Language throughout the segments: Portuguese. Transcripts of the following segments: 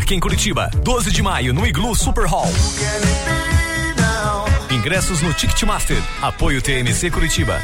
Parque em Curitiba. 12 de maio no Iglu Super Hall. Ingressos no Ticketmaster. Apoio TMC Curitiba.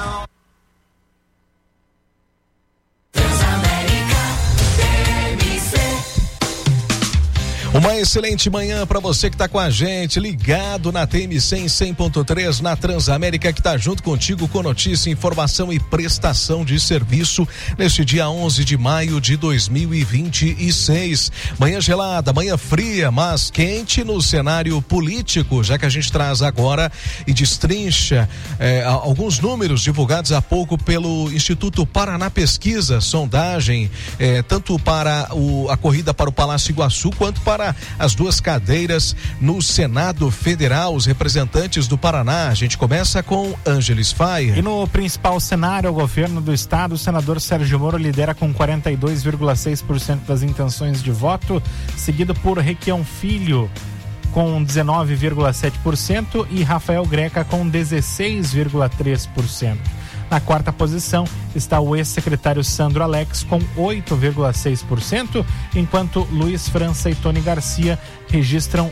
Uma excelente manhã para você que está com a gente, ligado na TMC em 100.3, na Transamérica, que está junto contigo com notícia, informação e prestação de serviço neste dia 11 de maio de 2026. Manhã gelada, manhã fria, mas quente no cenário político, já que a gente traz agora e destrincha alguns números divulgados há pouco pelo Instituto Paraná Pesquisa, sondagem, tanto para a corrida para o Palácio Iguaçu, quanto para as duas cadeiras no Senado Federal, os representantes do Paraná. A gente começa com Ângeles Faia. E no principal cenário, o governo do estado, o senador Sérgio Moro lidera com 42,6% das intenções de voto, seguido por Requião Filho com 19,7% e Rafael Greca com 16,3%. Na quarta posição está o ex-secretário Sandro Alex com 8,6%, enquanto Luiz França e Tony Garcia registram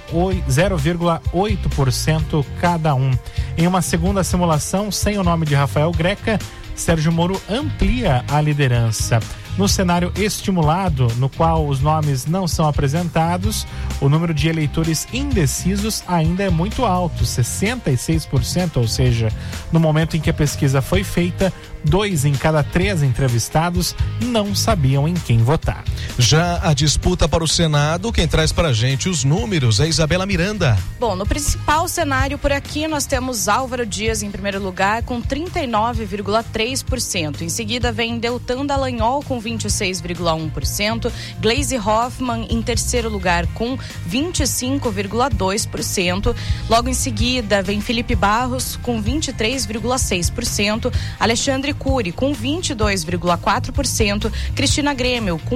0,8% cada um. Em uma segunda simulação, sem o nome de Rafael Greca, Sérgio Moro amplia a liderança. No cenário estimulado, no qual os nomes não são apresentados, o número de eleitores indecisos ainda é muito alto, 66%, ou seja, no momento em que a pesquisa foi feita, 2 em cada 3 entrevistados não sabiam em quem votar. Já a disputa para o Senado, quem traz para a gente os números é Isabela Miranda. Bom, no principal cenário por aqui nós temos Álvaro Dias em primeiro lugar com 39,3%. Em seguida vem Deltan Dallagnol com 26,1%. Gleisi Hoffmann em terceiro lugar com 25,2%. Logo em seguida vem Felipe Barros com 23,6%. Alexandre Cury com 22,4%. Cristina Grêmio com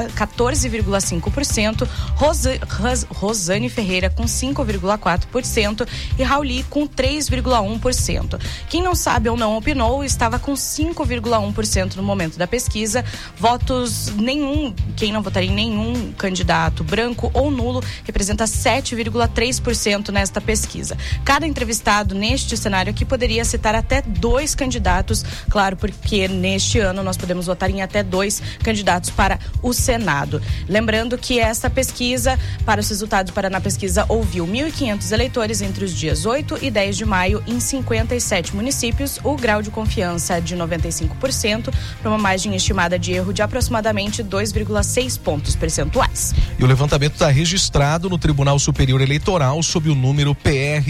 14,5%. Rosane Ferreira com 5,4% e Rauli com 3,1%. Quem não sabe ou não opinou estava com 5,1% no momento da pesquisa. Votos nenhum, quem não votaria em nenhum candidato branco ou nulo representa 7,3% nesta pesquisa. Cada entrevistado neste cenário aqui poderia citar até 2 candidatos, claro, porque neste ano nós podemos votar em até 2 candidatos para o Senado. Lembrando que esta pesquisa, para os resultados do Paraná Pesquisa, ouviu 1.500 eleitores entre os dias 8 e 10 de maio em 57 municípios, o grau de confiança de 95%, para uma margem estimada de erro de aproximadamente 2,6 pontos percentuais. E o levantamento está registrado no Tribunal Superior Eleitoral sob o número PR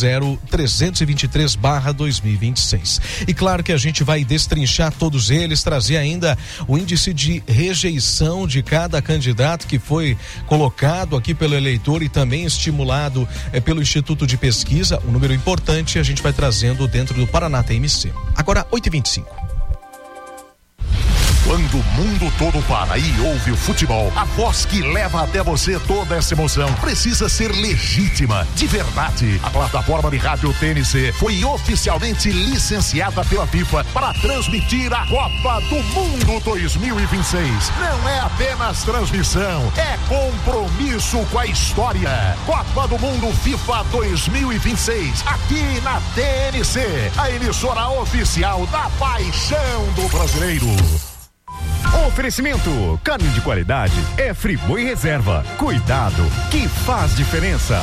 00323/2026. E claro que a gente vai destrinchar todos eles, trazer ainda o índice de rejeição de cada candidato que foi colocado aqui pelo eleitor e também estimulado pelo Instituto de Pesquisa. Um número importante a gente vai trazendo dentro do Paraná TMC. Agora 8h25. Quando o mundo todo para e ouve o futebol, a voz que leva até você toda essa emoção precisa ser legítima, de verdade. A plataforma de rádio TNC foi oficialmente licenciada pela FIFA para transmitir a Copa do Mundo 2026. Não é apenas transmissão, é compromisso com a história. Copa do Mundo FIFA 2026, aqui na TNC, a emissora oficial da paixão do brasileiro. Oferecimento: carne de qualidade é Friboi Reserva. Cuidado que faz diferença.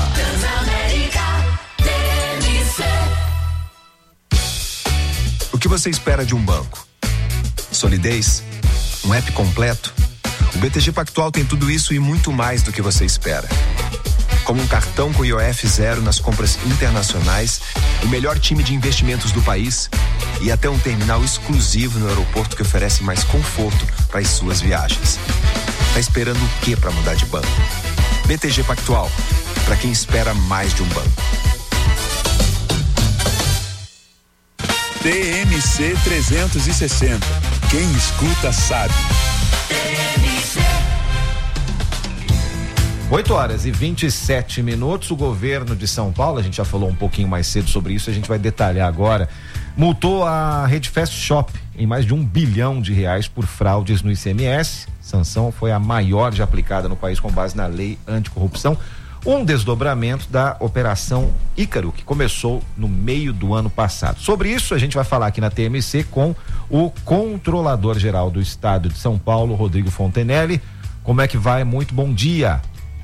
O que você espera de um banco? Solidez? Um app completo? O BTG Pactual tem tudo isso e muito mais do que você espera. Como um cartão com IOF zero nas compras internacionais, o melhor time de investimentos do país e até um terminal exclusivo no aeroporto que oferece mais conforto para as suas viagens. Tá esperando o quê para mudar de banco? BTG Pactual, para quem espera mais de um banco. TMC 360. Quem escuta sabe. 8h27. O governo de São Paulo, a gente já falou um pouquinho mais cedo sobre isso, a gente vai detalhar agora, multou a Rede Fast Shop em mais de R$1 bilhão por fraudes no ICMS, sanção foi a maior já aplicada no país com base na lei anticorrupção. Um desdobramento da Operação Ícaro, que começou no meio do ano passado. Sobre isso, a gente vai falar aqui na TMC com o Controlador-Geral do Estado de São Paulo, Rodrigo Fontenelle. Como é que vai? Muito bom dia.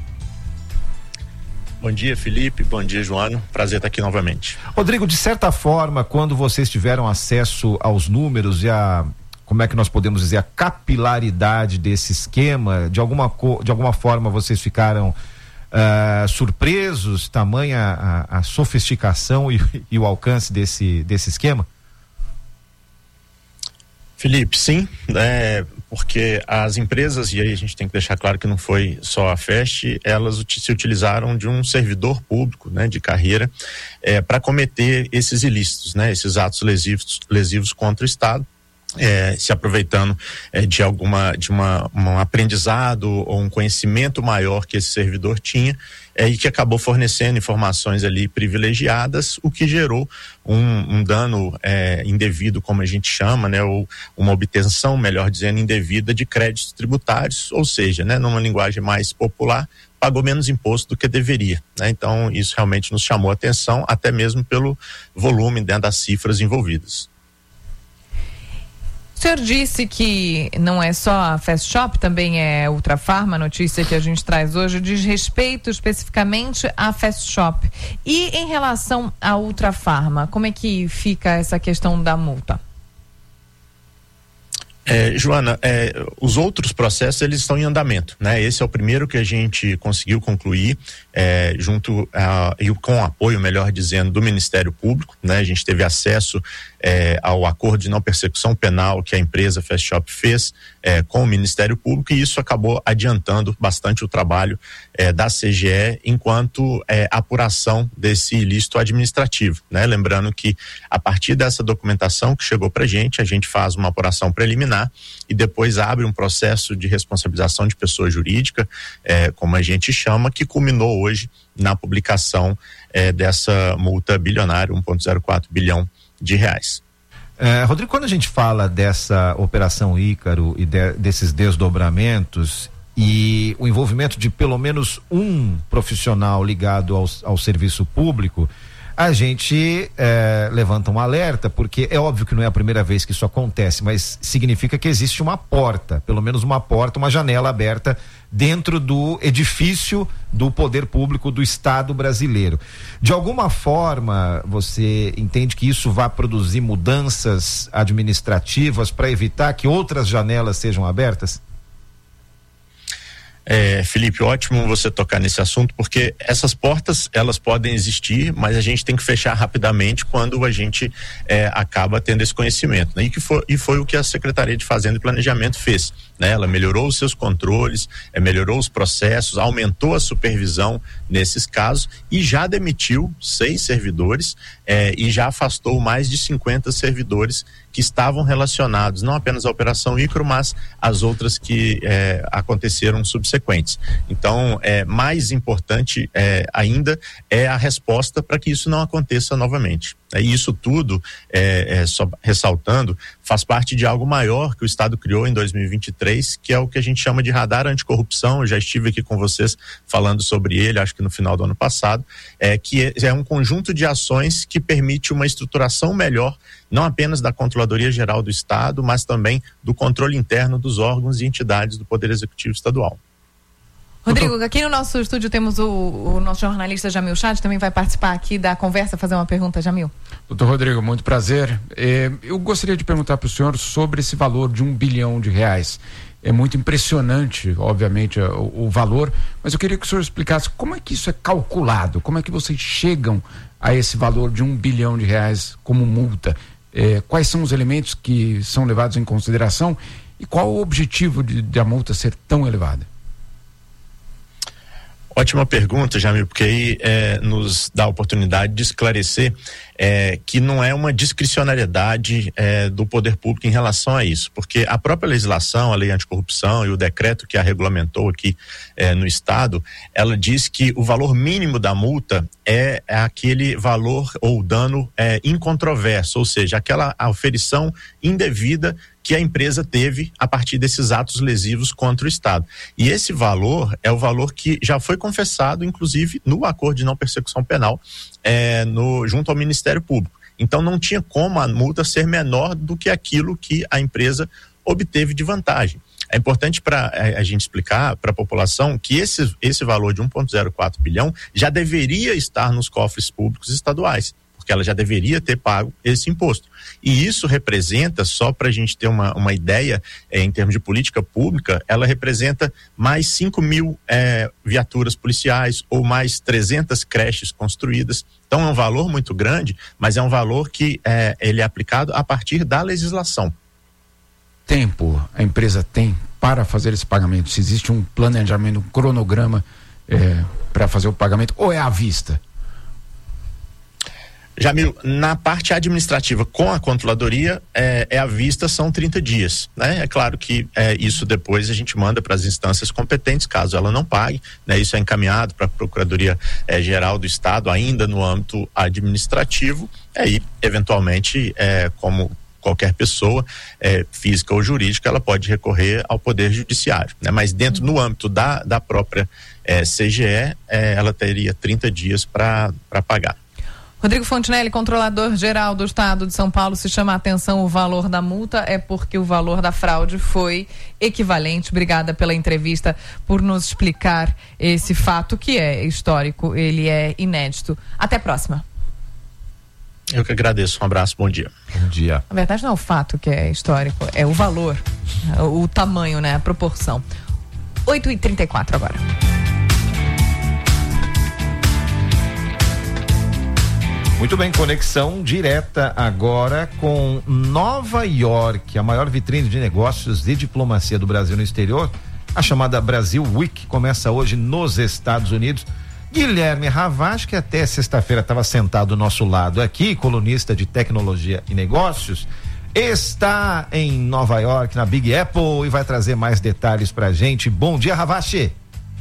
Bom dia, Felipe. Bom dia, Joano. Prazer estar aqui novamente. Rodrigo, de certa forma, quando vocês tiveram acesso aos números e como é que nós podemos dizer, a capilaridade desse esquema, de alguma forma vocês ficaram surpresos, tamanha a sofisticação e o alcance desse esquema? Felipe, sim, porque as empresas, e aí a gente tem que deixar claro que não foi só a FEST, elas se utilizaram de um servidor público, né, de carreira, para cometer esses ilícitos, né, esses atos lesivos contra o Estado. Se aproveitando de um aprendizado ou um conhecimento maior que esse servidor tinha, e que acabou fornecendo informações ali privilegiadas, o que gerou um dano indevido, como a gente chama, né, ou uma obtenção, melhor dizendo, indevida de créditos tributários, ou seja, né, numa linguagem mais popular, pagou menos imposto do que deveria, né? Então isso realmente nos chamou a atenção, até mesmo pelo volume, né, das cifras envolvidas. O senhor disse que não é só a Fast Shop, também é Ultrafarma, a notícia que a gente traz hoje diz respeito especificamente à Fast Shop. E em relação à Ultrafarma, como é que fica essa questão da multa? Joana, os outros processos eles estão em andamento, né? Esse é o primeiro que a gente conseguiu concluir junto e com o apoio, melhor dizendo, do Ministério Público, né? A gente teve acesso ao acordo de não persecução penal que a empresa Fast Shop fez com o Ministério Público, e isso acabou adiantando bastante o trabalho da CGE enquanto apuração desse ilícito administrativo, né? Lembrando que a partir dessa documentação que chegou pra gente, a gente faz uma apuração preliminar e depois abre um processo de responsabilização de pessoa jurídica, como a gente chama, que culminou hoje na publicação dessa multa bilionária, 1,04 bilhão de reais. Rodrigo, quando a gente fala dessa Operação Ícaro e desses desdobramentos e o envolvimento de pelo menos um profissional ligado ao serviço público, a gente levanta um alerta, porque é óbvio que não é a primeira vez que isso acontece, mas significa que existe uma porta, pelo menos uma porta, uma janela aberta dentro do edifício do poder público do Estado brasileiro. De alguma forma, você entende que isso vai produzir mudanças administrativas para evitar que outras janelas sejam abertas? Felipe, ótimo você tocar nesse assunto, porque essas portas, elas podem existir, mas a gente tem que fechar rapidamente quando a gente acaba tendo esse conhecimento, né? E foi o que a Secretaria de Fazenda e Planejamento fez, né? Ela melhorou os seus controles, melhorou os processos, aumentou a supervisão nesses casos e já demitiu 6 servidores e já afastou mais de 50 servidores que estavam relacionados não apenas à Operação Ícaro, mas às outras que aconteceram subsequentes. Então, mais importante ainda é a resposta para que isso não aconteça novamente. E isso tudo, só ressaltando, faz parte de algo maior que o Estado criou em 2023, que é o que a gente chama de radar anticorrupção. Eu já estive aqui com vocês falando sobre ele, acho que no final do ano passado, que é um conjunto de ações que permite uma estruturação melhor, não apenas da Controladoria Geral do Estado, mas também do controle interno dos órgãos e entidades do Poder Executivo Estadual. Rodrigo, aqui no nosso estúdio temos o nosso jornalista Jamil Chad, também vai participar aqui da conversa, fazer uma pergunta, Jamil. Doutor Rodrigo, muito prazer. Eu gostaria de perguntar para o senhor sobre esse valor de R$1 bilhão. É muito impressionante, obviamente, o valor, mas eu queria que o senhor explicasse como é que isso é calculado, como é que vocês chegam a esse valor de R$1 bilhão como multa. Quais são os elementos que são levados em consideração e qual o objetivo de a multa ser tão elevada? Ótima pergunta, Jamil, porque aí nos dá a oportunidade de esclarecer que não é uma discricionariedade do poder público em relação a isso, porque a própria legislação, a lei anticorrupção e o decreto que a regulamentou aqui no Estado, ela diz que o valor mínimo da multa é aquele valor ou dano incontroverso, ou seja, aquela aferição indevida que a empresa teve a partir desses atos lesivos contra o Estado. E esse valor é o valor que já foi confessado, inclusive, no acordo de não persecução penal, junto ao Ministério Público. Então não tinha como a multa ser menor do que aquilo que a empresa obteve de vantagem. É importante para a gente explicar para a população que esse valor de 1,04 bilhão já deveria estar nos cofres públicos estaduais, porque ela já deveria ter pago esse imposto. E isso representa, só para a gente ter uma ideia, em termos de política pública, ela representa mais 5 mil viaturas policiais ou mais 300 creches construídas. Então é um valor muito grande, mas é um valor que ele é aplicado a partir da legislação. Tempo a empresa tem para fazer esse pagamento? Se existe um planejamento, um cronograma para fazer o pagamento, ou é à vista? Jamil, na parte administrativa com a controladoria, à vista são 30 dias, né? É claro que isso depois a gente manda para as instâncias competentes, caso ela não pague, né? Isso é encaminhado para a Procuradoria Geral do Estado, ainda no âmbito administrativo, aí eventualmente, como qualquer pessoa, física ou jurídica, ela pode recorrer ao Poder Judiciário, né? Mas dentro, no âmbito da própria CGE, ela teria 30 dias para pagar. Rodrigo Fontinelli, controlador-geral do Estado de São Paulo, se chama a atenção o valor da multa, é porque o valor da fraude foi equivalente. Obrigada pela entrevista, por nos explicar esse fato que é histórico, ele é inédito. Até a próxima. Eu que agradeço, um abraço, bom dia. Bom dia. Na verdade não é o fato que é histórico, é o valor, o tamanho, né, a proporção. 8h34 agora. Muito bem, conexão direta agora com Nova York, a maior vitrine de negócios e diplomacia do Brasil no exterior. A chamada Brasil Week começa hoje nos Estados Unidos. Guilherme Ravache, que até sexta-feira estava sentado do nosso lado aqui, colunista de tecnologia e negócios, está em Nova York, na Big Apple, e vai trazer mais detalhes pra gente. Bom dia, Ravache.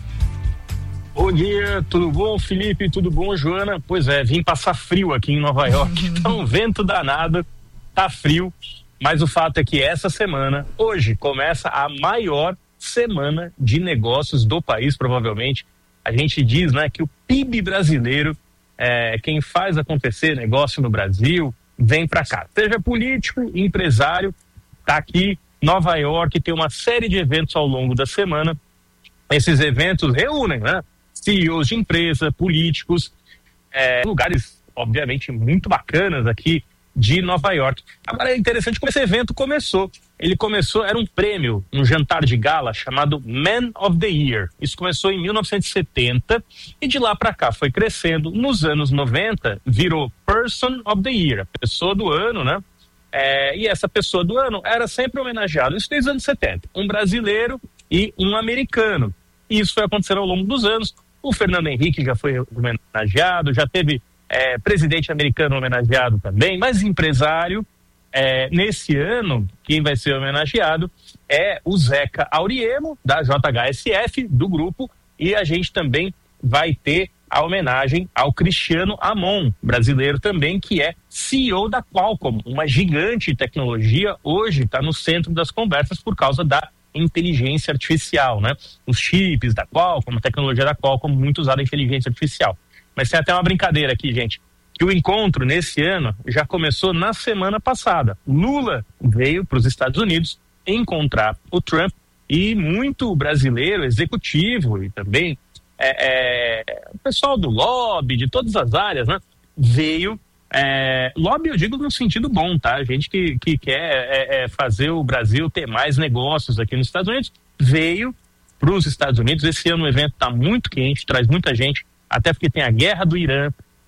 Bom dia, tudo bom, Felipe? Tudo bom, Joana? Pois é, vim passar frio aqui em Nova York. Tá um vento danado, tá frio, mas o fato é que essa semana, hoje, começa a maior semana de negócios do país, provavelmente. A gente diz, né, que o PIB brasileiro, quem faz acontecer negócio no Brasil, vem para cá. Seja político, empresário, tá aqui, Nova York, tem uma série de eventos ao longo da semana. Esses eventos reúnem, né, CEOs de empresa, políticos, lugares, obviamente, muito bacanas aqui de Nova York. Agora é interessante como esse evento começou. Ele começou, era um prêmio, um jantar de gala chamado Man of the Year. Isso começou em 1970 e de lá para cá foi crescendo. Nos anos 90 virou Person of the Year, a pessoa do ano, né? E essa pessoa do ano era sempre homenageada. Isso desde os anos 70. Um brasileiro e um americano. E isso foi acontecendo ao longo dos anos. O Fernando Henrique já foi homenageado, já teve presidente americano homenageado também, mas empresário, nesse ano, quem vai ser homenageado é o Zeca Auriemo, da JHSF, do grupo, e a gente também vai ter a homenagem ao Cristiano Amon, brasileiro também, que é CEO da Qualcomm, uma gigante de tecnologia, hoje está no centro das conversas por causa da inteligência artificial, né? Os chips da Qualcomm, a tecnologia da Qualcomm, muito usada em inteligência artificial. Mas tem até uma brincadeira aqui, gente, que o encontro nesse ano já começou na semana passada. Lula veio para os Estados Unidos encontrar o Trump e muito brasileiro, executivo e também o pessoal do lobby, de todas as áreas, né? Veio, lobby eu digo no sentido bom, tá? Gente que quer fazer o Brasil ter mais negócios aqui nos Estados Unidos, veio para os Estados Unidos. Esse ano o evento está muito quente, traz muita gente, até porque tem a guerra do Irã,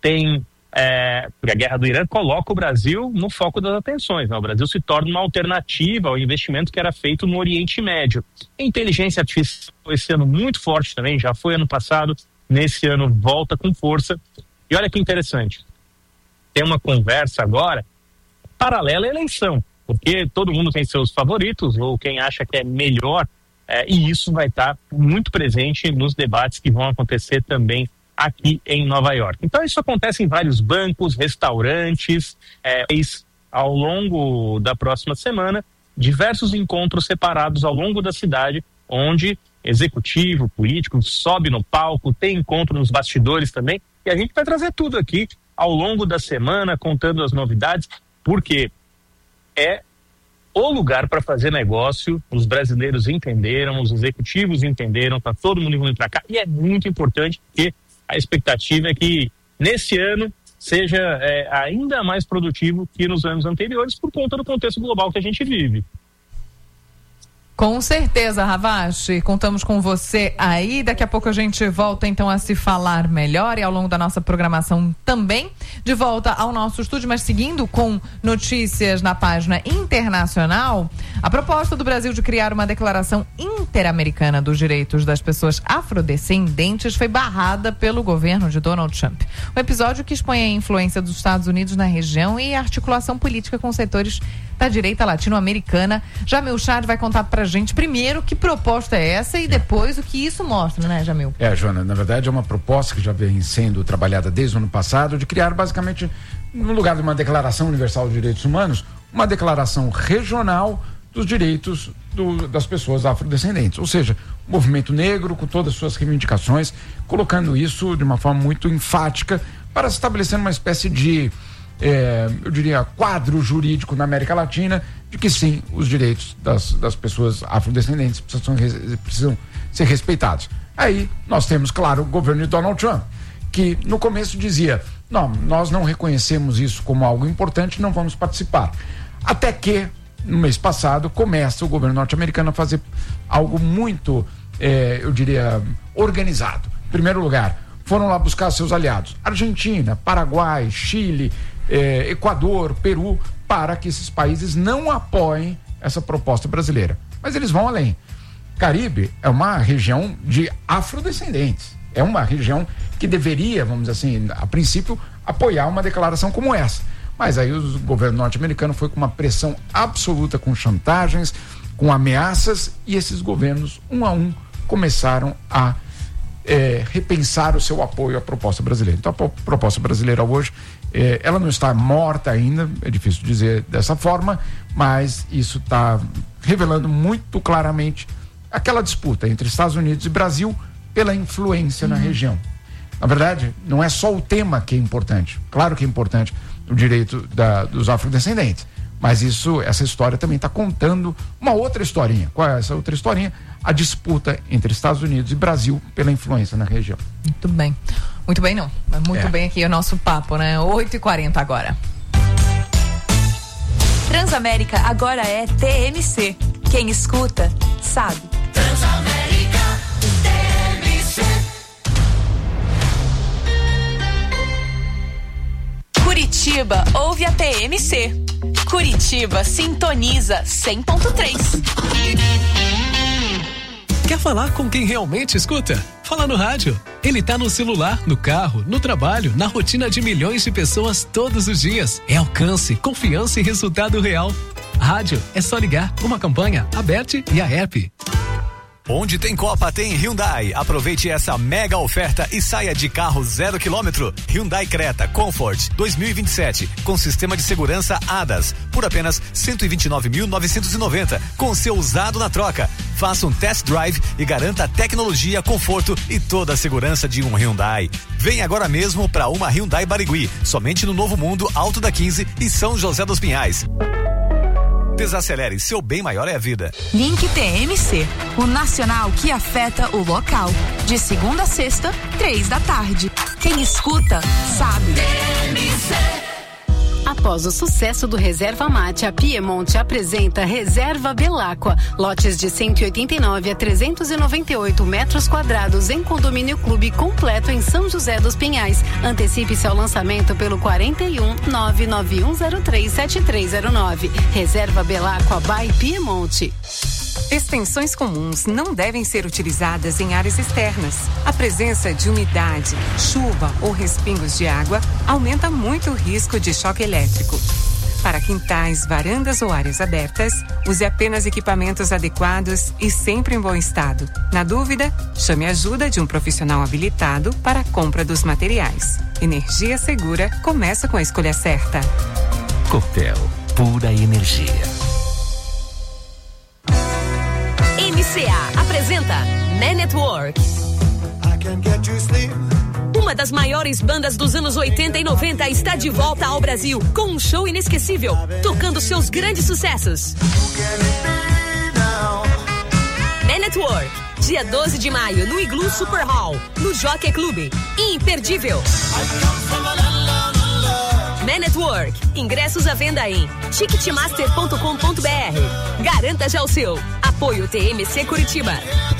porque a guerra do Irã coloca o Brasil no foco das atenções, né? O Brasil se torna uma alternativa ao investimento que era feito no Oriente Médio. A inteligência artificial esse ano muito forte também, já foi ano passado, nesse ano volta com força. E olha que interessante, tem uma conversa agora paralela à eleição, porque todo mundo tem seus favoritos, ou quem acha que é melhor, e isso vai estar muito presente nos debates que vão acontecer também aqui em Nova York. Então isso acontece em vários bancos, restaurantes, ao longo da próxima semana, diversos encontros separados ao longo da cidade, onde executivo, político, sobe no palco, tem encontro nos bastidores também, e a gente vai trazer tudo aqui ao longo da semana, contando as novidades, porque é o lugar para fazer negócio. Os brasileiros entenderam, os executivos entenderam, tá todo mundo vindo para cá, e é muito importante, porque a expectativa é que nesse ano seja ainda mais produtivo que nos anos anteriores, por conta do contexto global que a gente vive. Com certeza, Ravache, contamos com você aí. Daqui a pouco a gente volta então a se falar melhor e ao longo da nossa programação também. De volta ao nosso estúdio, mas seguindo com notícias na página internacional, a proposta do Brasil de criar uma declaração interamericana dos direitos das pessoas afrodescendentes foi barrada pelo governo de Donald Trump. Um episódio que expõe a influência dos Estados Unidos na região e a articulação política com setores da direita latino-americana. Jamil Chad vai contar pra gente primeiro que proposta é essa e depois o que isso mostra, né, Jamil? Joana, na verdade é uma proposta que já vem sendo trabalhada desde o ano passado, de criar basicamente, no lugar de uma Declaração Universal de Direitos Humanos, uma declaração regional dos direitos das pessoas afrodescendentes, ou seja, o movimento negro com todas as suas reivindicações, colocando isso de uma forma muito enfática para estabelecer uma espécie de eu diria, quadro jurídico na América Latina de que sim, os direitos das pessoas afrodescendentes precisam ser respeitados. Aí nós temos, claro, o governo de Donald Trump, que no começo dizia, não, nós não reconhecemos isso como algo importante, não vamos participar. Até que, no mês passado, começa o governo norte-americano a fazer algo muito, eu diria, organizado. Em primeiro lugar, foram lá buscar seus aliados, Argentina, Paraguai, Chile, Equador, Peru, para que esses países não apoiem essa proposta brasileira. Mas eles vão além. Caribe é uma região de afrodescendentes. É uma região que deveria, vamos dizer assim, a princípio, apoiar uma declaração como essa. Mas aí o governo norte-americano foi com uma pressão absoluta, com chantagens, com ameaças, e esses governos, um a um, começaram a repensar o seu apoio à proposta brasileira. Então a proposta brasileira hoje, ela não está morta ainda, é difícil dizer dessa forma, mas isso está revelando muito claramente aquela disputa entre Estados Unidos e Brasil pela influência na região. Na verdade, não é só o tema que é importante, claro que é importante o direito dos afrodescendentes, mas essa história também está contando uma outra historinha. Qual é essa outra historinha? A disputa entre Estados Unidos e Brasil pela influência na região. Muito bem. Muito bem, não. Muito bem aqui o nosso papo, né? 8h40 agora. Transamérica agora é TMC. Quem escuta, sabe. Transamérica TMC. Curitiba ouve a TMC. Curitiba sintoniza 100.3. Quer falar com quem realmente escuta? Fala no rádio. Ele tá no celular, no carro, no trabalho, na rotina de milhões de pessoas todos os dias. É alcance, confiança e resultado real. Rádio é só ligar. Uma campanha aberta e a app. Onde tem Copa, tem Hyundai. Aproveite essa mega oferta e saia de carro 0 km. Hyundai Creta Comfort 2027 com sistema de segurança ADAS por apenas 129.990 com seu usado na troca. Faça um test drive e garanta tecnologia, conforto e toda a segurança de um Hyundai. Venha agora mesmo para uma Hyundai Barigui, somente no Novo Mundo, Alto da 15 e São José dos Pinhais. Desacelere, seu bem maior é a vida. Link TMC, o nacional que afeta o local. De segunda a sexta, 15h. Quem escuta, sabe. TMC. Após o sucesso do Reserva Mate, a Piemonte apresenta Reserva Belacqua. Lotes de 189 a 398 metros quadrados em condomínio clube completo em São José dos Pinhais. Antecipe-se ao lançamento pelo 41 99103 7309. Reserva Belacqua by Piemonte. Extensões comuns não devem ser utilizadas em áreas externas. A presença de umidade, chuva ou respingos de água aumenta muito o risco de choque elétrico. Para quintais, varandas ou áreas abertas, use apenas equipamentos adequados e sempre em bom estado. Na dúvida, chame a ajuda de um profissional habilitado para a compra dos materiais. Energia segura começa com a escolha certa. Copel, pura energia. CA apresenta Man at Work. Uma das maiores bandas dos anos 80 e 90 está de volta ao Brasil com um show inesquecível, tocando seus grandes sucessos. Man at Work, dia 12 de maio, no Igloo Super Hall, no Jockey Club. Imperdível. Man at Work. Ingressos à venda em ticketmaster.com.br. Garanta já o seu. Apoio TMC Curitiba.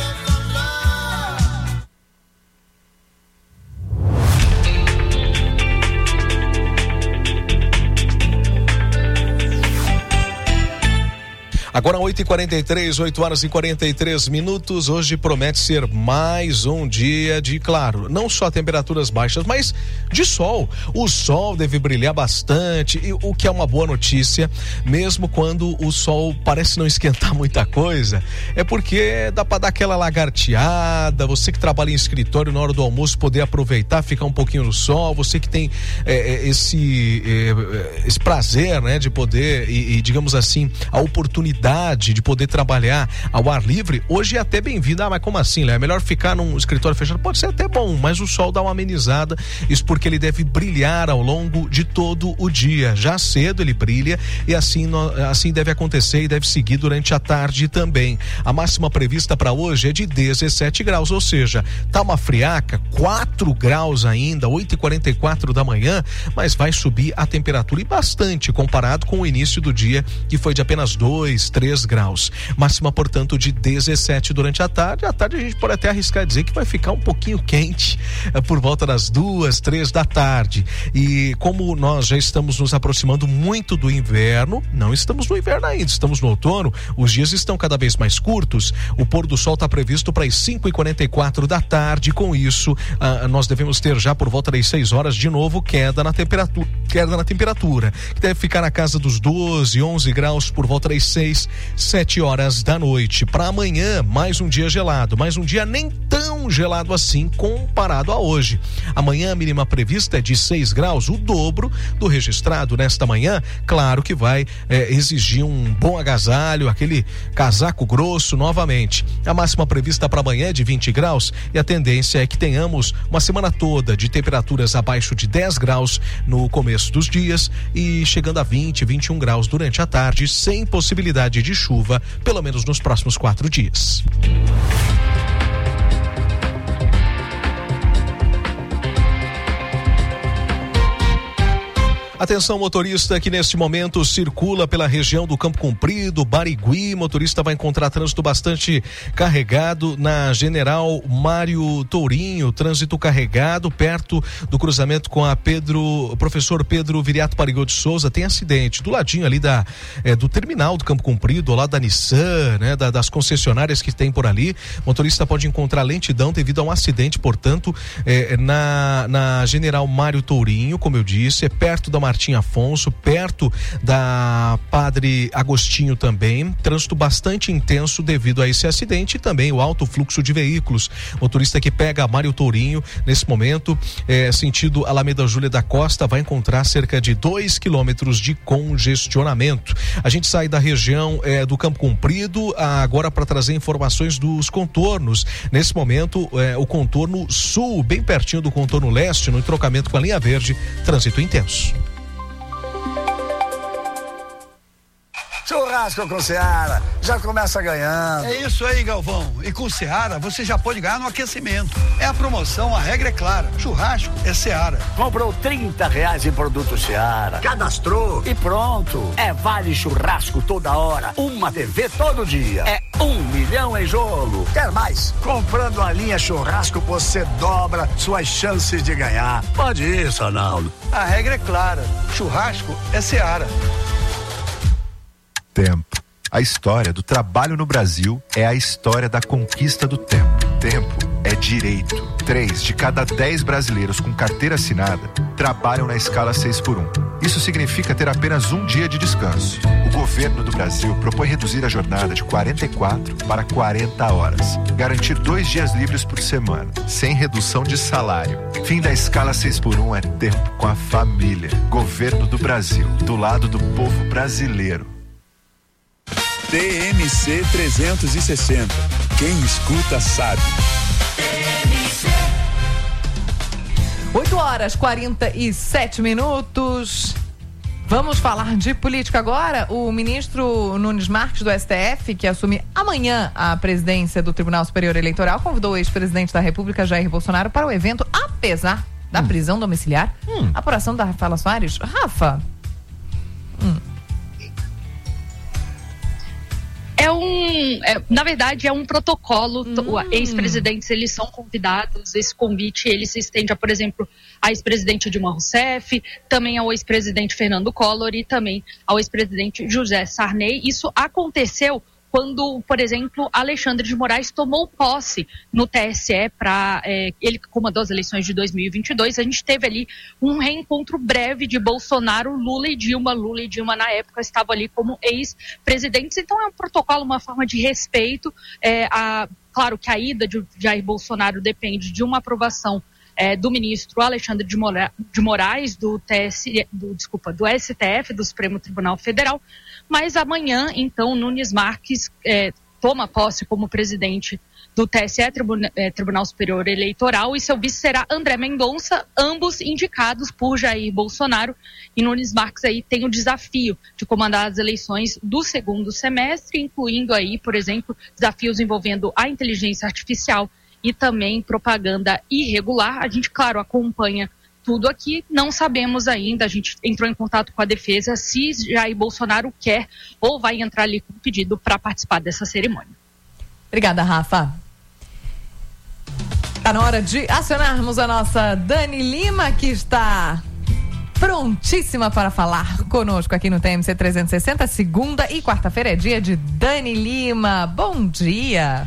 Agora 8h43, 8 horas e 43 minutos. Hoje promete ser mais um dia de, claro, não só temperaturas baixas, mas de sol. O sol deve brilhar bastante, e o que é uma boa notícia, mesmo quando o sol parece não esquentar muita coisa, é porque dá para dar aquela lagarteada. Você que trabalha em escritório, na hora do almoço poder aproveitar, ficar um pouquinho no sol. Você que tem esse prazer, né, de poder e digamos assim, a oportunidade de poder trabalhar ao ar livre, hoje é até bem-vindo. Mas como assim, Léo? É melhor ficar num escritório fechado? Pode ser até bom, mas o sol dá uma amenizada, isso porque ele deve brilhar ao longo de todo o dia. Já cedo ele brilha e assim deve acontecer e deve seguir durante a tarde também. A máxima prevista para hoje é de 17 graus, ou seja, tá uma friaca, 4 graus ainda, 8h44 da manhã, mas vai subir a temperatura e bastante comparado com o início do dia, que foi de apenas 2, 3 graus. Máxima, portanto, de 17 durante a tarde. À tarde a gente pode até arriscar dizer que vai ficar um pouquinho quente por volta das 2, 3 da tarde. E como nós já estamos nos aproximando muito do inverno, não estamos no inverno ainda, estamos no outono, os dias estão cada vez mais curtos. O pôr do sol está previsto para as 5h44 da tarde. Com isso, nós devemos ter já por volta das 6 horas de novo queda na temperatura, que deve ficar na casa dos 12, 11 graus por volta das 6, 7 horas da noite. Para amanhã, mais um dia gelado, mas um dia nem tão gelado assim comparado a hoje. Amanhã a mínima prevista é de 6 graus, o dobro do registrado nesta manhã. Claro que vai exigir um bom agasalho, aquele casaco grosso novamente. A máxima prevista para amanhã é de 20 graus e a tendência é que tenhamos uma semana toda de temperaturas abaixo de 10 graus no começo dos dias e chegando a 20, 21 graus durante a tarde, sem possibilidade de chuva, pelo menos nos próximos 4 dias. Atenção, motorista que neste momento circula pela região do Campo Comprido, Barigui. Motorista vai encontrar trânsito bastante carregado na General Mário Tourinho, trânsito carregado perto do cruzamento com a Professor Pedro Viriato Parigô de Souza. Tem acidente do ladinho ali do terminal do Campo Comprido, ao lado da Nissan, né, das concessionárias que tem por ali. Motorista pode encontrar lentidão devido a um acidente, portanto, na General Mário Tourinho, como eu disse, é perto da Martim Afonso, perto da Padre Agostinho também. Trânsito bastante intenso devido a esse acidente e também o alto fluxo de veículos. Motorista que pega a Mário Tourinho nesse momento, sentido Alameda Júlia da Costa, vai encontrar cerca de 2 quilômetros de congestionamento. A gente sai da região do Campo Comprido agora para trazer informações dos contornos. Nesse momento, o contorno sul, bem pertinho do contorno leste, no entrocamento com a linha verde, trânsito intenso. Churrasco com Seara, já começa ganhando. É isso aí, Galvão. E com Seara, você já pode ganhar no aquecimento. É a promoção, a regra é clara. Churrasco é Seara. Comprou R$30 em produto Seara, cadastrou e pronto. É vale churrasco toda hora, uma TV todo dia. É 1 milhão em jogo. Quer mais? Comprando a linha churrasco, você dobra suas chances de ganhar. Pode ir, Sonaldo. A regra é clara. Churrasco é Seara. Tempo. A história do trabalho no Brasil é a história da conquista do tempo. Tempo é direito. 3 de cada 10 brasileiros com carteira assinada trabalham na escala 6x1. Isso significa ter apenas um dia de descanso. O governo do Brasil propõe reduzir a jornada de 44 para 40 horas. Garantir 2 dias livres por semana, sem redução de salário. Fim da escala 6x1 é tempo com a família. Governo do Brasil, do lado do povo brasileiro. TMC 360. Quem escuta sabe. 8h47. Vamos falar de política agora. O ministro Nunes Marques do STF, que assume amanhã a presidência do Tribunal Superior Eleitoral, convidou o ex-presidente da República, Jair Bolsonaro, para o evento, apesar da prisão domiciliar. Apuração da Rafaela Soares. Rafa. Na verdade, é um protocolo. Ex-presidentes, eles são convidados. Esse convite, ele se estende, por exemplo, à ex-presidente Dilma Rousseff, também ao ex-presidente Fernando Collor e também ao ex-presidente José Sarney. Isso aconteceu quando, por exemplo, Alexandre de Moraes tomou posse no TSE ele comandou as eleições de 2022. A gente teve ali um reencontro breve de Bolsonaro, Lula e Dilma. Lula e Dilma, na época, estavam ali como ex-presidentes. Então, é um protocolo, uma forma de respeito. Claro que a ida de Jair Bolsonaro depende de uma aprovação do ministro Alexandre de Moraes, do STF, do Supremo Tribunal Federal. Mas amanhã, então, Nunes Marques toma posse como presidente do TSE, Tribunal Superior Eleitoral, e seu vice será André Mendonça, ambos indicados por Jair Bolsonaro. E Nunes Marques aí tem o desafio de comandar as eleições do segundo semestre, incluindo aí, por exemplo, desafios envolvendo a inteligência artificial e também propaganda irregular. A gente, claro, acompanha tudo aqui, não sabemos ainda, a gente entrou em contato com a defesa se Jair Bolsonaro quer ou vai entrar ali com um pedido para participar dessa cerimônia. Obrigada, Rafa. Está na hora de acionarmos a nossa Dani Lima, que está prontíssima para falar conosco aqui no TMC 360. Segunda e quarta-feira é dia de Dani Lima. Bom dia.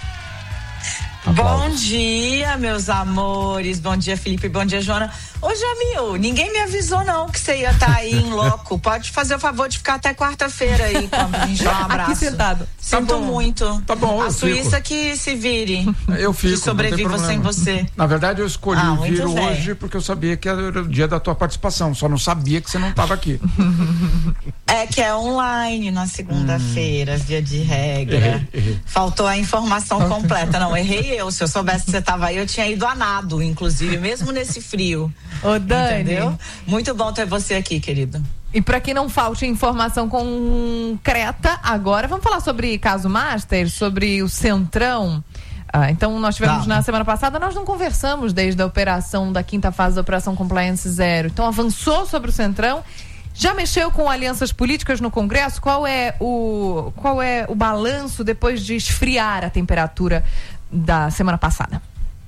Bom dia, meus amores. Bom dia, Felipe. Bom dia, Joana. Ô, Jamil, ninguém me avisou não que você ia estar aí em loco. Pode fazer o favor de ficar até quarta-feira aí, quando a gente dá um abraço. Aqui sentado. Sinto muito. Tá bom, a Suíça que se vire. Eu fico. Que sobreviva sem você. Na verdade, eu escolhi vir hoje porque eu sabia que era o dia da tua participação. Só não sabia que você não estava aqui. É que é online na segunda-feira, via de regra. Errei. Faltou a informação completa. Não, errei eu. Se eu soubesse que você estava aí, eu tinha ido a nado, inclusive, mesmo nesse frio. Ô, Dani. Entendeu? Muito bom ter você aqui, querido. E para que não falte informação concreta, agora vamos falar sobre caso Master, sobre o Centrão. Então nós tivemos na semana passada, nós não conversamos desde a operação da quinta fase da Operação Compliance Zero. Então avançou sobre o Centrão, já mexeu com alianças políticas no Congresso? Qual é o balanço depois de esfriar a temperatura da semana passada?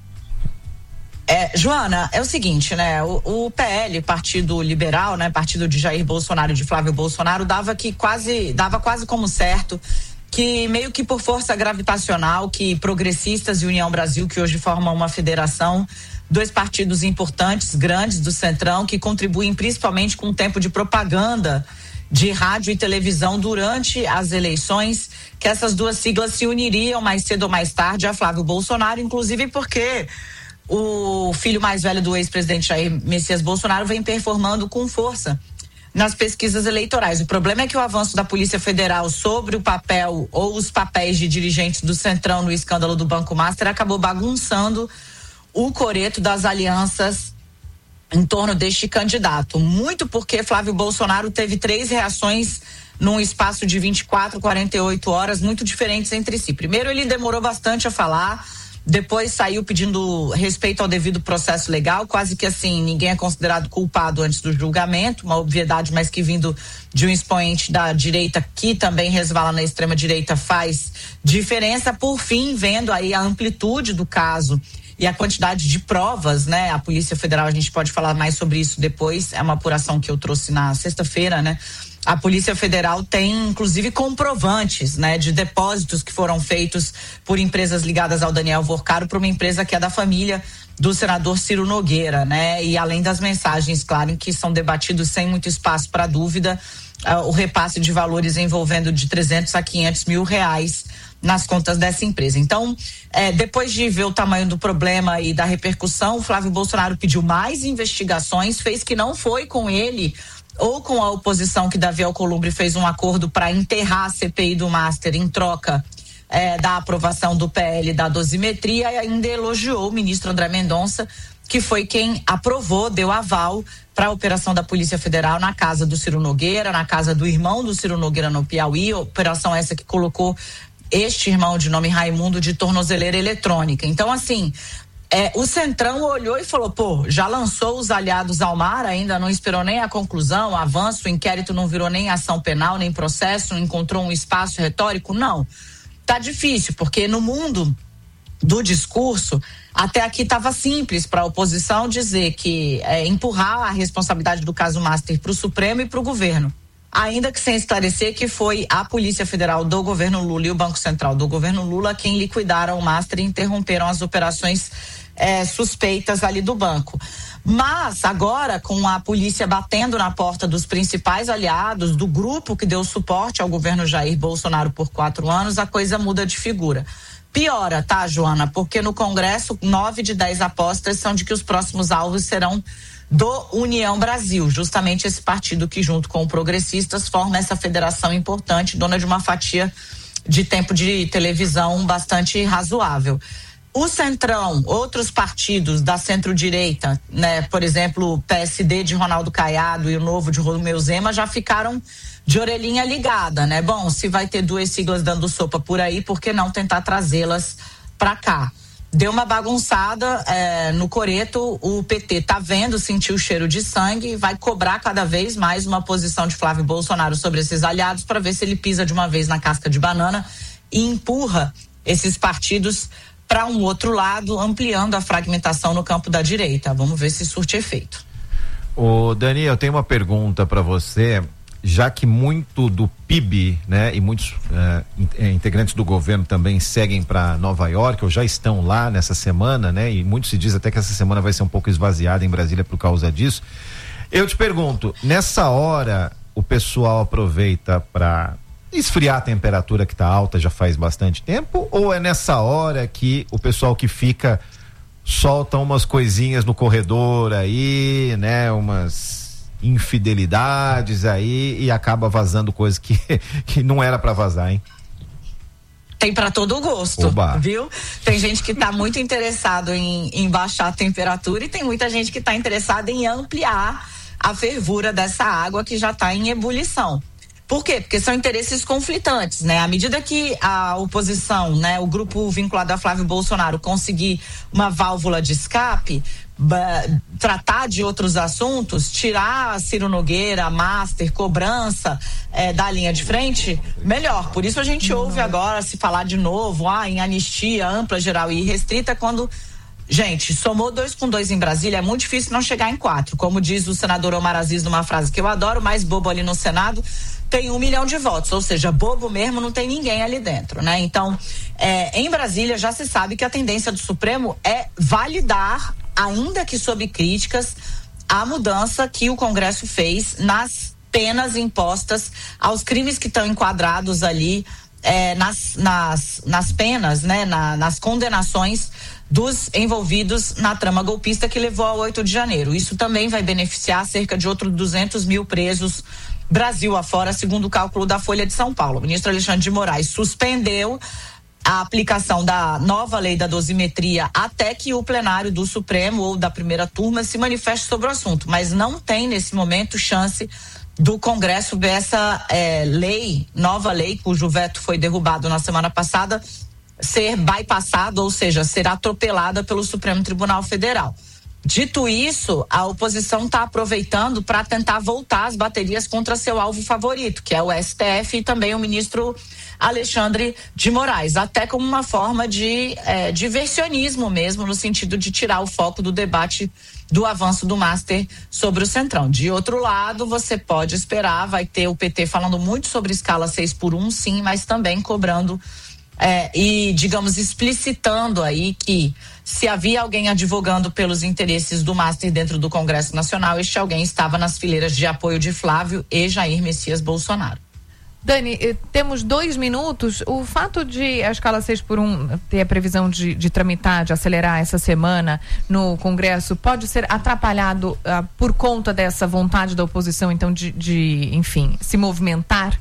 Joana, é o seguinte, né? O PL, Partido Liberal, né? Partido de Jair Bolsonaro e de Flávio Bolsonaro, dava quase como certo que, meio que por força gravitacional, que Progressistas e União Brasil, que hoje formam uma federação, dois partidos importantes, grandes do Centrão, que contribuem principalmente com o tempo de propaganda de rádio e televisão durante as eleições, que essas duas siglas se uniriam mais cedo ou mais tarde a Flávio Bolsonaro, inclusive porque o filho mais velho do ex-presidente Jair Messias Bolsonaro vem performando com força nas pesquisas eleitorais. O problema é que o avanço da Polícia Federal sobre o papel ou os papéis de dirigentes do Centrão no escândalo do Banco Master acabou bagunçando o coreto das alianças em torno deste candidato. Muito porque Flávio Bolsonaro teve 3 reações num espaço de 24, 48 horas, muito diferentes entre si. Primeiro, ele demorou bastante a falar, depois saiu pedindo respeito ao devido processo legal, quase que assim, ninguém é considerado culpado antes do julgamento, uma obviedade, mas que vindo de um expoente da direita, que também resvala na extrema direita, faz diferença. Por fim, vendo aí a amplitude do caso e a quantidade de provas, né? A Polícia Federal, a gente pode falar mais sobre isso depois, é uma apuração que eu trouxe na sexta-feira, né? A Polícia Federal tem, inclusive, comprovantes, né, de depósitos que foram feitos por empresas ligadas ao Daniel Vorcaro para uma empresa que é da família do senador Ciro Nogueira, né? E além das mensagens, claro, em que são debatidos sem muito espaço para dúvida, o repasse de valores envolvendo de 300 a 500 mil reais nas contas dessa empresa. Então, depois de ver o tamanho do problema e da repercussão, o Flávio Bolsonaro pediu mais investigações, fez que não foi com ele ou com a oposição que Davi Alcolumbre fez um acordo para enterrar a CPI do Master em troca da aprovação do PL da dosimetria, e ainda elogiou o ministro André Mendonça, que foi quem aprovou, deu aval para a operação da Polícia Federal na casa do Ciro Nogueira, na casa do irmão do Ciro Nogueira no Piauí, operação essa que colocou este irmão de nome Raimundo de tornozeleira eletrônica. Então, assim, o Centrão olhou e falou, já lançou os aliados ao mar, ainda não esperou nem a conclusão, o avanço, o inquérito não virou nem ação penal, nem processo, não encontrou um espaço retórico? Não. Tá difícil, porque no mundo do discurso, até aqui estava simples para a oposição dizer que empurrar a responsabilidade do caso Master para o Supremo e para o governo, ainda que sem esclarecer que foi a Polícia Federal do governo Lula e o Banco Central do governo Lula quem liquidaram o Master e interromperam as operações suspeitas ali do banco. Mas agora, com a polícia batendo na porta dos principais aliados do grupo que deu suporte ao governo Jair Bolsonaro por 4 anos, a coisa muda de figura. Piora, tá, Joana? Porque no Congresso, 9 de 10 apostas são de que os próximos alvos serão do União Brasil, justamente esse partido que, junto com o Progressistas, forma essa federação importante, dona de uma fatia de tempo de televisão bastante razoável. O Centrão, outros partidos da centro-direita, né, por exemplo, o PSD de Ronaldo Caiado e o Novo de Romeu Zema, já ficaram de orelhinha ligada, né? Bom, se vai ter 2 siglas dando sopa por aí, por que não tentar trazê-las para cá? Deu uma bagunçada no coreto, o PT tá vendo, sentiu o cheiro de sangue, vai cobrar cada vez mais uma posição de Flávio Bolsonaro sobre esses aliados para ver se ele pisa de uma vez na casca de banana e empurra esses partidos para um outro lado, ampliando a fragmentação no campo da direita. Vamos ver se surte efeito. Ô, Dani, eu tenho uma pergunta para você, já que muito do PIB, né, e muitos integrantes do governo também seguem para Nova York, ou já estão lá nessa semana, né, e muito se diz até que essa semana vai ser um pouco esvaziada em Brasília por causa disso. Eu te pergunto, nessa hora o pessoal aproveita para esfriar a temperatura que está alta já faz bastante tempo, ou é nessa hora que o pessoal que fica solta umas coisinhas no corredor aí, né, umas infidelidades aí e acaba vazando coisas que não era para vazar, hein? Tem para todo o gosto, Oba. Viu? Tem gente que está muito interessado em baixar a temperatura e tem muita gente que está interessada em ampliar a fervura dessa água que já está em ebulição. Por quê? Porque são interesses conflitantes, né? À medida que a oposição, né, o grupo vinculado a Flávio Bolsonaro conseguir uma válvula de escape, tratar de outros assuntos, tirar Ciro Nogueira, Master, cobrança da linha de frente, melhor. Por isso a gente ouve agora se falar de novo em anistia ampla, geral e restrita, quando, gente, somou 2 com 2 em Brasília, é muito difícil não chegar em 4. Como diz o senador Omar Aziz numa frase que eu adoro, mais bobo ali no Senado tem 1 milhão de votos, ou seja, bobo mesmo não tem ninguém ali dentro, né? Então, em Brasília já se sabe que a tendência do Supremo é validar, ainda que sob críticas, a mudança que o Congresso fez nas penas impostas aos crimes que estão enquadrados ali nas penas, né? Nas condenações dos envolvidos na trama golpista que levou ao 8 de janeiro. Isso também vai beneficiar cerca de outros 200 mil presos Brasil afora, segundo o cálculo da Folha de São Paulo. O ministro Alexandre de Moraes suspendeu a aplicação da nova lei da dosimetria até que o plenário do Supremo ou da primeira turma se manifeste sobre o assunto, mas não tem nesse momento chance do Congresso ver essa nova lei, cujo veto foi derrubado na semana passada, ser bypassada, ou seja, ser atropelada pelo Supremo Tribunal Federal. Dito isso, a oposição está aproveitando para tentar voltar as baterias contra seu alvo favorito, que é o STF e também o ministro Alexandre de Moraes, até como uma forma de diversionismo mesmo, no sentido de tirar o foco do debate do avanço do Master sobre o Centrão. De outro lado, você pode esperar, vai ter o PT falando muito sobre escala 6x1, sim, mas também cobrando e, digamos, explicitando aí que se havia alguém advogando pelos interesses do Master dentro do Congresso Nacional, este alguém estava nas fileiras de apoio de Flávio e Jair Messias Bolsonaro. Dani, temos 2 minutos. O fato de a escala 6x1 ter a previsão de tramitar, de acelerar essa semana no Congresso, pode ser atrapalhado por conta dessa vontade da oposição, então, enfim, se movimentar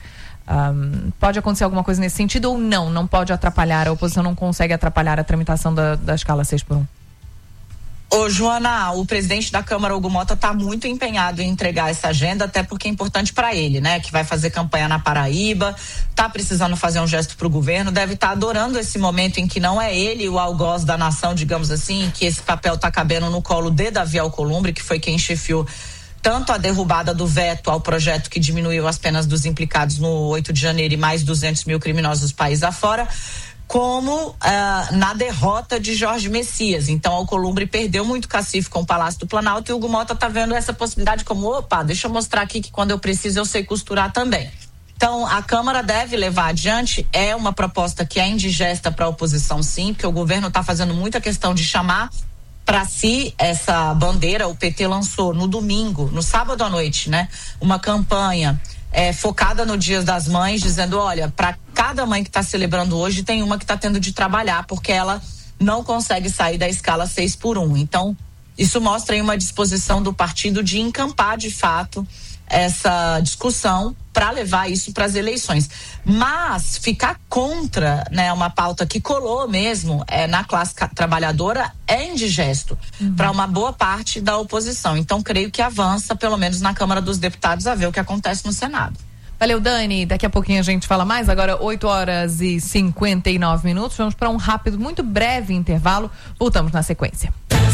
Pode acontecer alguma coisa nesse sentido ou não pode atrapalhar, a oposição não consegue atrapalhar a tramitação da escala 6x1? Ô, Joana, o presidente da Câmara, Hugo Mota, está muito empenhado em entregar essa agenda, até porque é importante para ele, né? Que vai fazer campanha na Paraíba, tá precisando fazer um gesto pro governo, deve estar adorando esse momento em que não é ele o algoz da nação, digamos assim, que esse papel tá cabendo no colo de Davi Alcolumbre, que foi quem chefiou tanto a derrubada do veto ao projeto que diminuiu as penas dos implicados no 8 de janeiro e mais 200 mil criminosos país afora, como na derrota de Jorge Messias. Então, Alcolumbre perdeu muito cacife com o Palácio do Planalto e o Hugo Mota está vendo essa possibilidade como, deixa eu mostrar aqui que quando eu preciso eu sei costurar também. Então, a Câmara deve levar adiante, é uma proposta que é indigesta para a oposição, sim, porque o governo está fazendo muita questão de chamar para si essa bandeira. O PT lançou no domingo, no sábado à noite, né, uma campanha focada no Dia das Mães, dizendo, olha, para cada mãe que está celebrando hoje, tem uma que está tendo de trabalhar, porque ela não consegue sair da escala 6x1. Então, isso mostra aí uma disposição do partido de encampar, de fato, essa discussão para levar isso para as eleições. Mas ficar contra, né, uma pauta que colou mesmo na classe trabalhadora é indigesto para uma boa parte da oposição. Então, creio que avança, pelo menos na Câmara dos Deputados, a ver o que acontece no Senado. Valeu, Dani. Daqui a pouquinho a gente fala mais. Agora, 8h59. Vamos para um rápido, muito breve intervalo. Voltamos na sequência.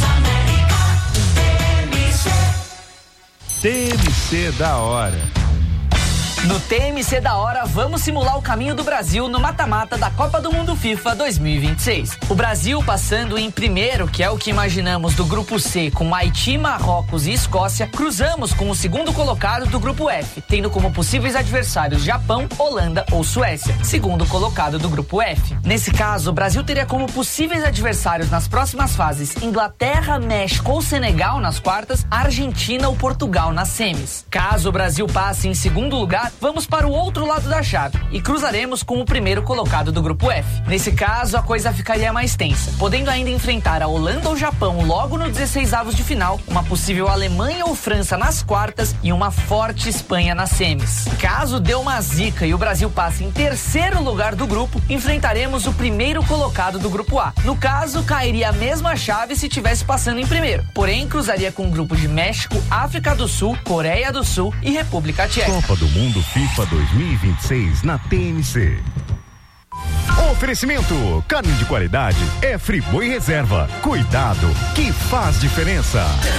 TMC da hora. No TMC da hora, vamos simular o caminho do Brasil no mata-mata da Copa do Mundo FIFA 2026. O Brasil passando em primeiro, que é o que imaginamos, do grupo C, com Haiti, Marrocos e Escócia, cruzamos com o segundo colocado do grupo F, tendo como possíveis adversários Japão, Holanda ou Suécia, segundo colocado do grupo F. Nesse caso, o Brasil teria como possíveis adversários nas próximas fases Inglaterra, México ou Senegal nas quartas, Argentina ou Portugal nas semis. Caso o Brasil passe em segundo lugar, vamos para o outro lado da chave e cruzaremos com o primeiro colocado do grupo F. Nesse caso, a coisa ficaria mais tensa, podendo ainda enfrentar a Holanda ou Japão logo no 16avos de final, uma possível Alemanha ou França nas quartas e uma forte Espanha nas semis. Caso dê uma zica e o Brasil passe em terceiro lugar do grupo, enfrentaremos o primeiro colocado do grupo A. No caso, cairia a mesma chave se tivesse passando em primeiro, porém cruzaria com o grupo de México, África do Sul, Coreia do Sul e República Tcheca. Copa do Mundo FIFA 2026 na TMC. Oferecimento: carne de qualidade é Friboi Reserva. Cuidado que faz diferença.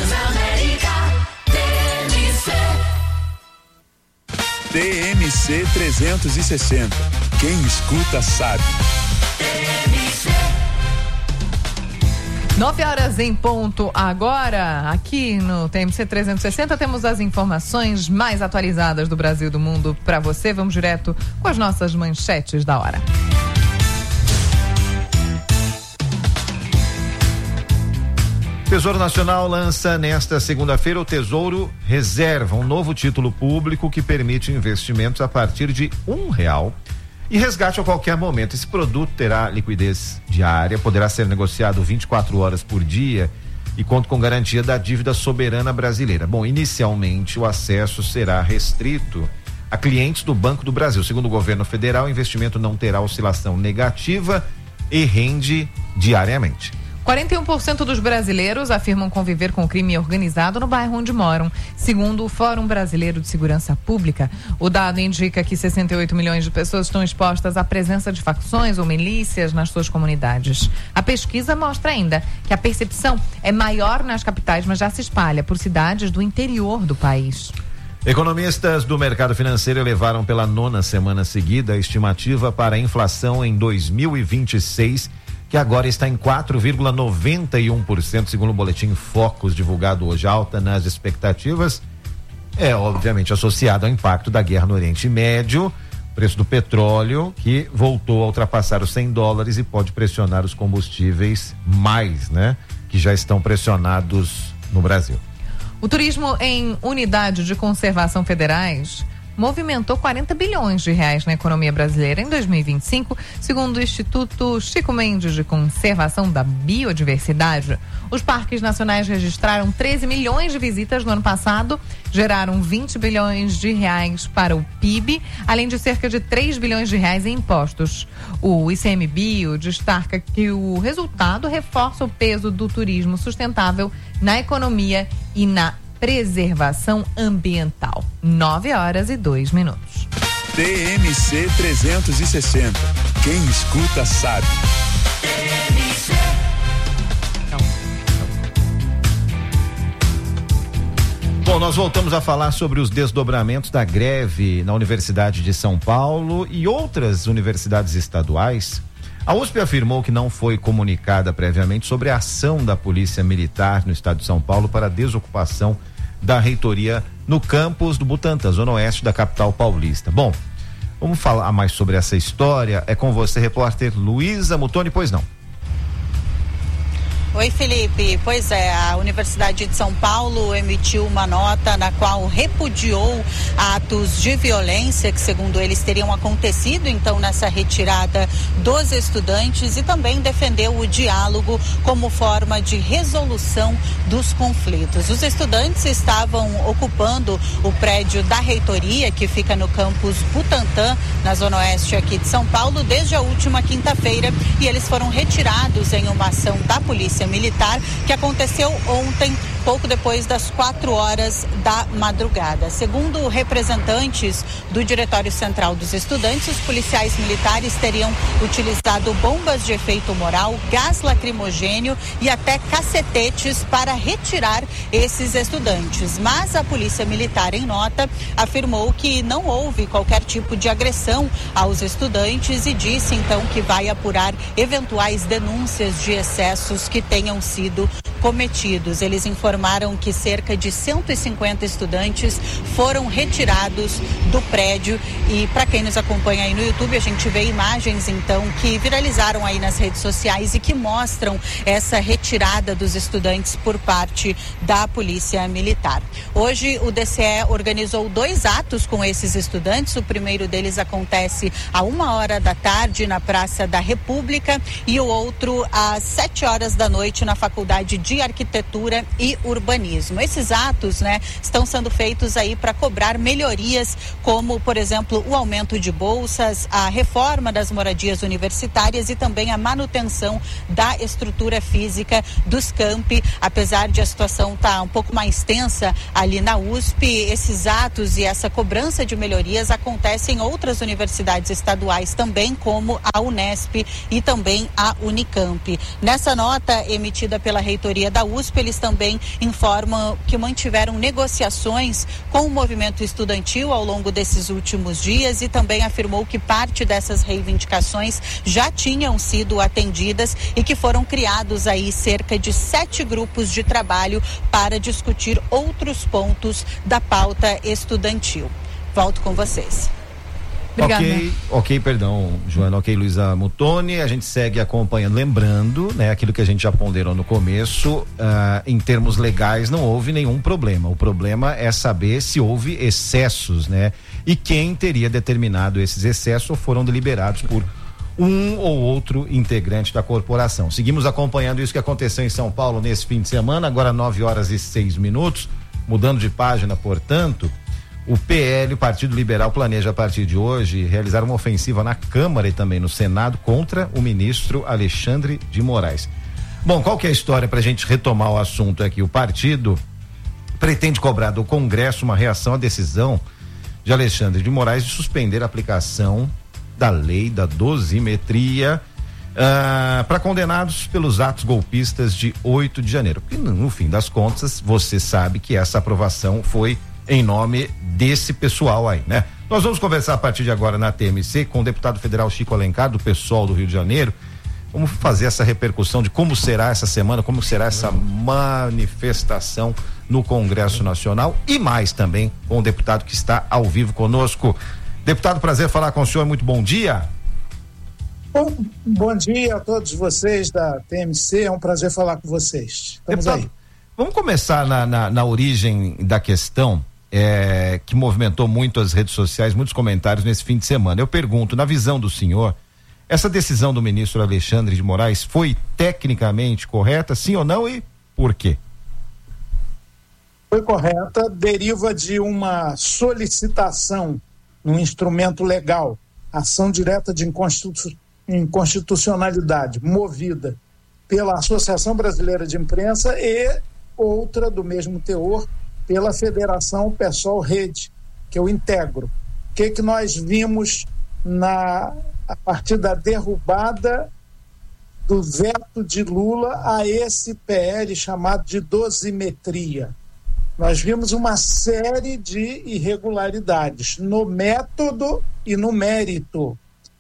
TMC 360. Quem escuta sabe. 9h em ponto agora, aqui no TMC 360, temos as informações mais atualizadas do Brasil e do mundo para você. Vamos direto com as nossas manchetes da hora. Tesouro Nacional lança nesta segunda-feira o Tesouro Reserva, um novo título público que permite investimentos a partir de R$1 e resgate a qualquer momento. Esse produto terá liquidez diária, poderá ser negociado 24 horas por dia e conta com garantia da dívida soberana brasileira. Bom, inicialmente o acesso será restrito a clientes do Banco do Brasil. Segundo o governo federal, o investimento não terá oscilação negativa e rende diariamente. 41% dos brasileiros afirmam conviver com o crime organizado no bairro onde moram. Segundo o Fórum Brasileiro de Segurança Pública, o dado indica que 68 milhões de pessoas estão expostas à presença de facções ou milícias nas suas comunidades. A pesquisa mostra ainda que a percepção é maior nas capitais, mas já se espalha por cidades do interior do país. Economistas do mercado financeiro elevaram pela 9ª semana seguida a estimativa para a inflação em 2026, que agora está em 4,91%, segundo o boletim Focus divulgado hoje. Alta nas expectativas é obviamente associado ao impacto da guerra no Oriente Médio, preço do petróleo que voltou a ultrapassar os $100 e pode pressionar os combustíveis mais, né? Que já estão pressionados no Brasil. O turismo em unidade de conservação federais movimentou 40 bilhões de reais na economia brasileira em 2025, segundo o Instituto Chico Mendes de Conservação da Biodiversidade. Os parques nacionais registraram 13 milhões de visitas no ano passado, geraram 20 bilhões de reais para o PIB, além de cerca de 3 bilhões de reais em impostos. O ICMBio destaca que o resultado reforça o peso do turismo sustentável na economia e na preservação ambiental. 9h02. TMC 360. Quem escuta sabe. Bom, nós voltamos a falar sobre os desdobramentos da greve na Universidade de São Paulo e outras universidades estaduais. A USP afirmou que não foi comunicada previamente sobre a ação da Polícia Militar no estado de São Paulo para a desocupação da reitoria no campus do Butantã, zona oeste da capital paulista. Bom, vamos falar mais sobre essa história. É com você, repórter Luísa Mutoni, pois não? Oi, Felipe. Pois é, a Universidade de São Paulo emitiu uma nota na qual repudiou atos de violência que, segundo eles, teriam acontecido, então, nessa retirada dos estudantes, e também defendeu o diálogo como forma de resolução dos conflitos. Os estudantes estavam ocupando o prédio da reitoria, que fica no campus Butantã, na zona oeste aqui de São Paulo, desde a última quinta-feira, e eles foram retirados em uma ação da Polícia Militar que aconteceu ontem, pouco depois das 4h da madrugada. Segundo representantes do Diretório Central dos Estudantes, os policiais militares teriam utilizado bombas de efeito moral, gás lacrimogênio e até cacetetes para retirar esses estudantes. Mas a Polícia Militar, em nota, afirmou que não houve qualquer tipo de agressão aos estudantes e disse, então, que vai apurar eventuais denúncias de excessos que tenham sido cometidos. Eles informaram que cerca de 150 estudantes foram retirados do prédio e, para quem nos acompanha aí no YouTube, a gente vê imagens então que viralizaram aí nas redes sociais e que mostram essa retirada dos estudantes por parte da Polícia Militar. Hoje o DCE organizou 2 atos com esses estudantes. O primeiro deles acontece a 1h da tarde na Praça da República e o outro às 7h da noite na Faculdade de Arquitetura e Urbanismo. Esses atos, estão sendo feitos aí para cobrar melhorias, como, por exemplo, o aumento de bolsas, a reforma das moradias universitárias e também a manutenção da estrutura física dos campi. Apesar de a situação estar um pouco mais tensa ali na USP, esses atos e essa cobrança de melhorias acontecem em outras universidades estaduais também, como a Unesp e também a Unicamp. Nessa nota emitida pela reitoria da USP, eles também informam que mantiveram negociações com o movimento estudantil ao longo desses últimos dias e também afirmou que parte dessas reivindicações já tinham sido atendidas e que foram criados aí cerca de 7 grupos de trabalho para discutir outros pontos da pauta estudantil. Volto com vocês. Obrigada. Ok, perdão, Joana. Ok, Luísa Mutoni, a gente segue acompanhando, lembrando, aquilo que a gente já ponderou no começo, em termos legais não houve nenhum problema. O problema é saber se houve excessos, e quem teria determinado esses excessos ou foram deliberados por um ou outro integrante da corporação. Seguimos acompanhando isso que aconteceu em São Paulo nesse fim de semana, agora 9h06, mudando de página, portanto. O PL, o Partido Liberal, planeja a partir de hoje realizar uma ofensiva na Câmara e também no Senado contra o ministro Alexandre de Moraes. Bom, qual que é a história para a gente retomar o assunto aqui? O partido pretende cobrar do Congresso uma reação à decisão de Alexandre de Moraes de suspender a aplicação da lei da dosimetria para condenados pelos atos golpistas de 8 de janeiro. Porque no fim das contas, você sabe que essa aprovação foi em nome desse pessoal aí, Nós vamos conversar a partir de agora na TMC com o deputado federal Chico Alencar, do PSOL do Rio de Janeiro. Vamos fazer essa repercussão de como será essa semana, como será essa manifestação no Congresso Nacional e mais também com o deputado que está ao vivo conosco. Deputado, prazer falar com o senhor, muito bom dia. Bom dia a todos vocês da TMC, é um prazer falar com vocês. Estamos deputado, aí. Vamos começar na origem da questão. que movimentou muito as redes sociais, muitos comentários nesse fim de semana. Eu pergunto, na visão do senhor, essa decisão do ministro Alexandre de Moraes foi tecnicamente correta, sim ou não, e por quê? Foi correta, deriva de uma solicitação num instrumento legal, ação direta de inconstitucionalidade, movida pela Associação Brasileira de Imprensa e outra do mesmo teor pela Federação PSOL Rede, que eu integro. O que nós vimos a partir da derrubada do veto de Lula a esse PL chamado de dosimetria? Nós vimos uma série de irregularidades no método e no mérito.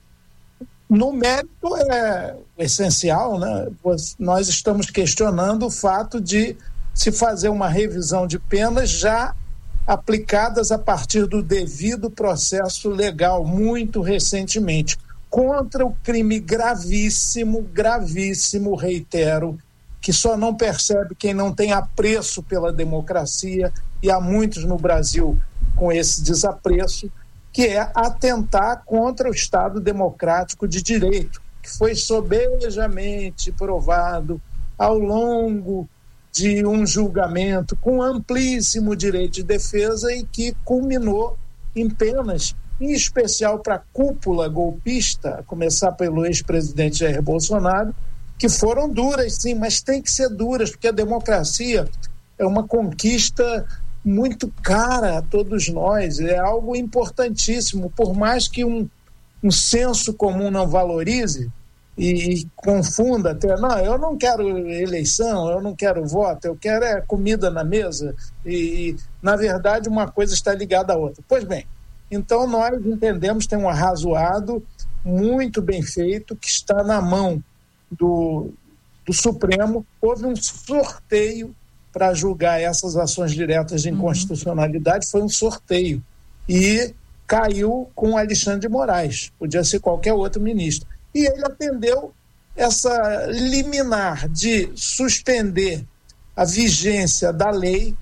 No mérito é essencial, né? Nós estamos questionando o fato de se fazer uma revisão de penas já aplicadas a partir do devido processo legal, muito recentemente, contra o crime gravíssimo, reitero, que só não percebe quem não tem apreço pela democracia, e há muitos no Brasil com esse desapreço, que é atentar contra o Estado democrático de direito, que foi sobejamente provado ao longo de um julgamento com amplíssimo direito de defesa e que culminou em penas, em especial para a cúpula golpista, a começar pelo ex-presidente Jair Bolsonaro, que foram duras, sim, mas tem que ser duras, porque a democracia é uma conquista muito cara a todos nós, é algo importantíssimo, por mais que um senso comum não valorize e confunda até, não, eu não quero eleição, eu não quero voto, eu quero comida na mesa, e na verdade uma coisa está ligada à outra. Pois bem, então nós entendemos, tem um arrazoado muito bem feito, que está na mão do Supremo. Houve um sorteio para julgar essas ações diretas de inconstitucionalidade, foi um sorteio, e caiu com Alexandre de Moraes, podia ser qualquer outro ministro. E ele atendeu essa liminar de suspender a vigência da lei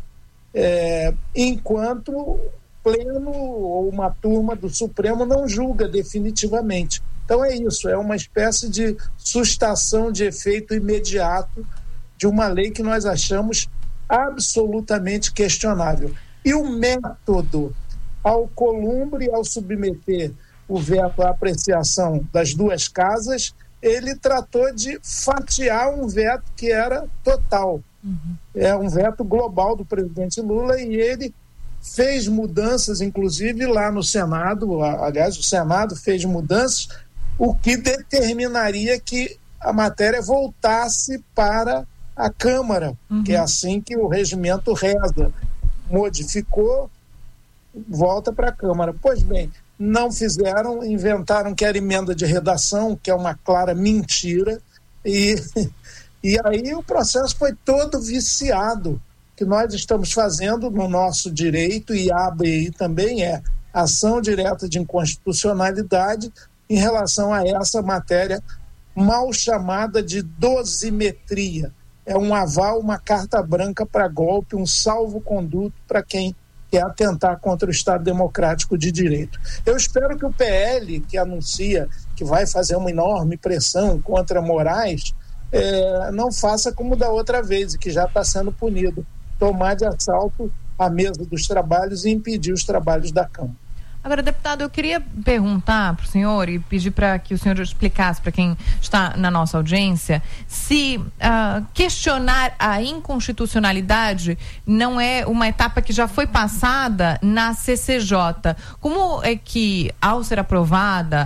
enquanto o pleno ou uma turma do Supremo não julga definitivamente. Então é isso, é uma espécie de sustação de efeito imediato de uma lei que nós achamos absolutamente questionável. E o método, ao columbre, ao submeter o veto à apreciação das duas casas, ele tratou de fatiar um veto que era total. É um veto global do presidente Lula, e ele fez mudanças, inclusive lá no Senado, aliás, o Senado fez mudanças, o que determinaria que a matéria voltasse para a Câmara, que é assim que o regimento reza. Modificou, volta para a Câmara. Pois bem, não fizeram, inventaram que era emenda de redação, que é uma clara mentira, e aí o processo foi todo viciado. O que nós estamos fazendo no nosso direito, e a ABI também ação direta de inconstitucionalidade em relação a essa matéria mal chamada de dosimetria. É um aval, uma carta branca para golpe, um salvo-conduto para quem quer atentar contra o Estado democrático de direito. Eu espero que o PL, que anuncia que vai fazer uma enorme pressão contra Moraes, não faça como da outra vez, que já está sendo punido, tomar de assalto a mesa dos trabalhos e impedir os trabalhos da Câmara. Agora, deputado, eu queria perguntar para o senhor e pedir para que o senhor explicasse para quem está na nossa audiência se questionar a inconstitucionalidade não é uma etapa que já foi passada na CCJ. Como é que, ao ser aprovada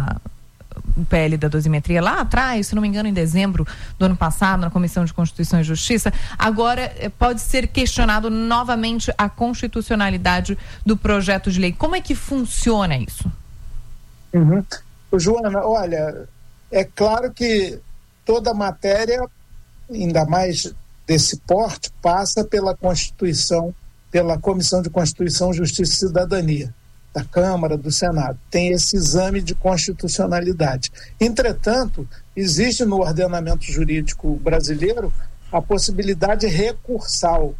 o PL da dosimetria lá atrás, se não me engano, em dezembro do ano passado, na Comissão de Constituição e Justiça, agora pode ser questionado novamente a constitucionalidade do projeto de lei. Como é que funciona isso? Joana, olha, é claro que toda matéria, ainda mais desse porte, passa pela Constituição, pela Comissão de Constituição, Justiça e Cidadania da Câmara, do Senado. Tem esse exame de constitucionalidade. Entretanto, existe no ordenamento jurídico brasileiro a possibilidade recursal.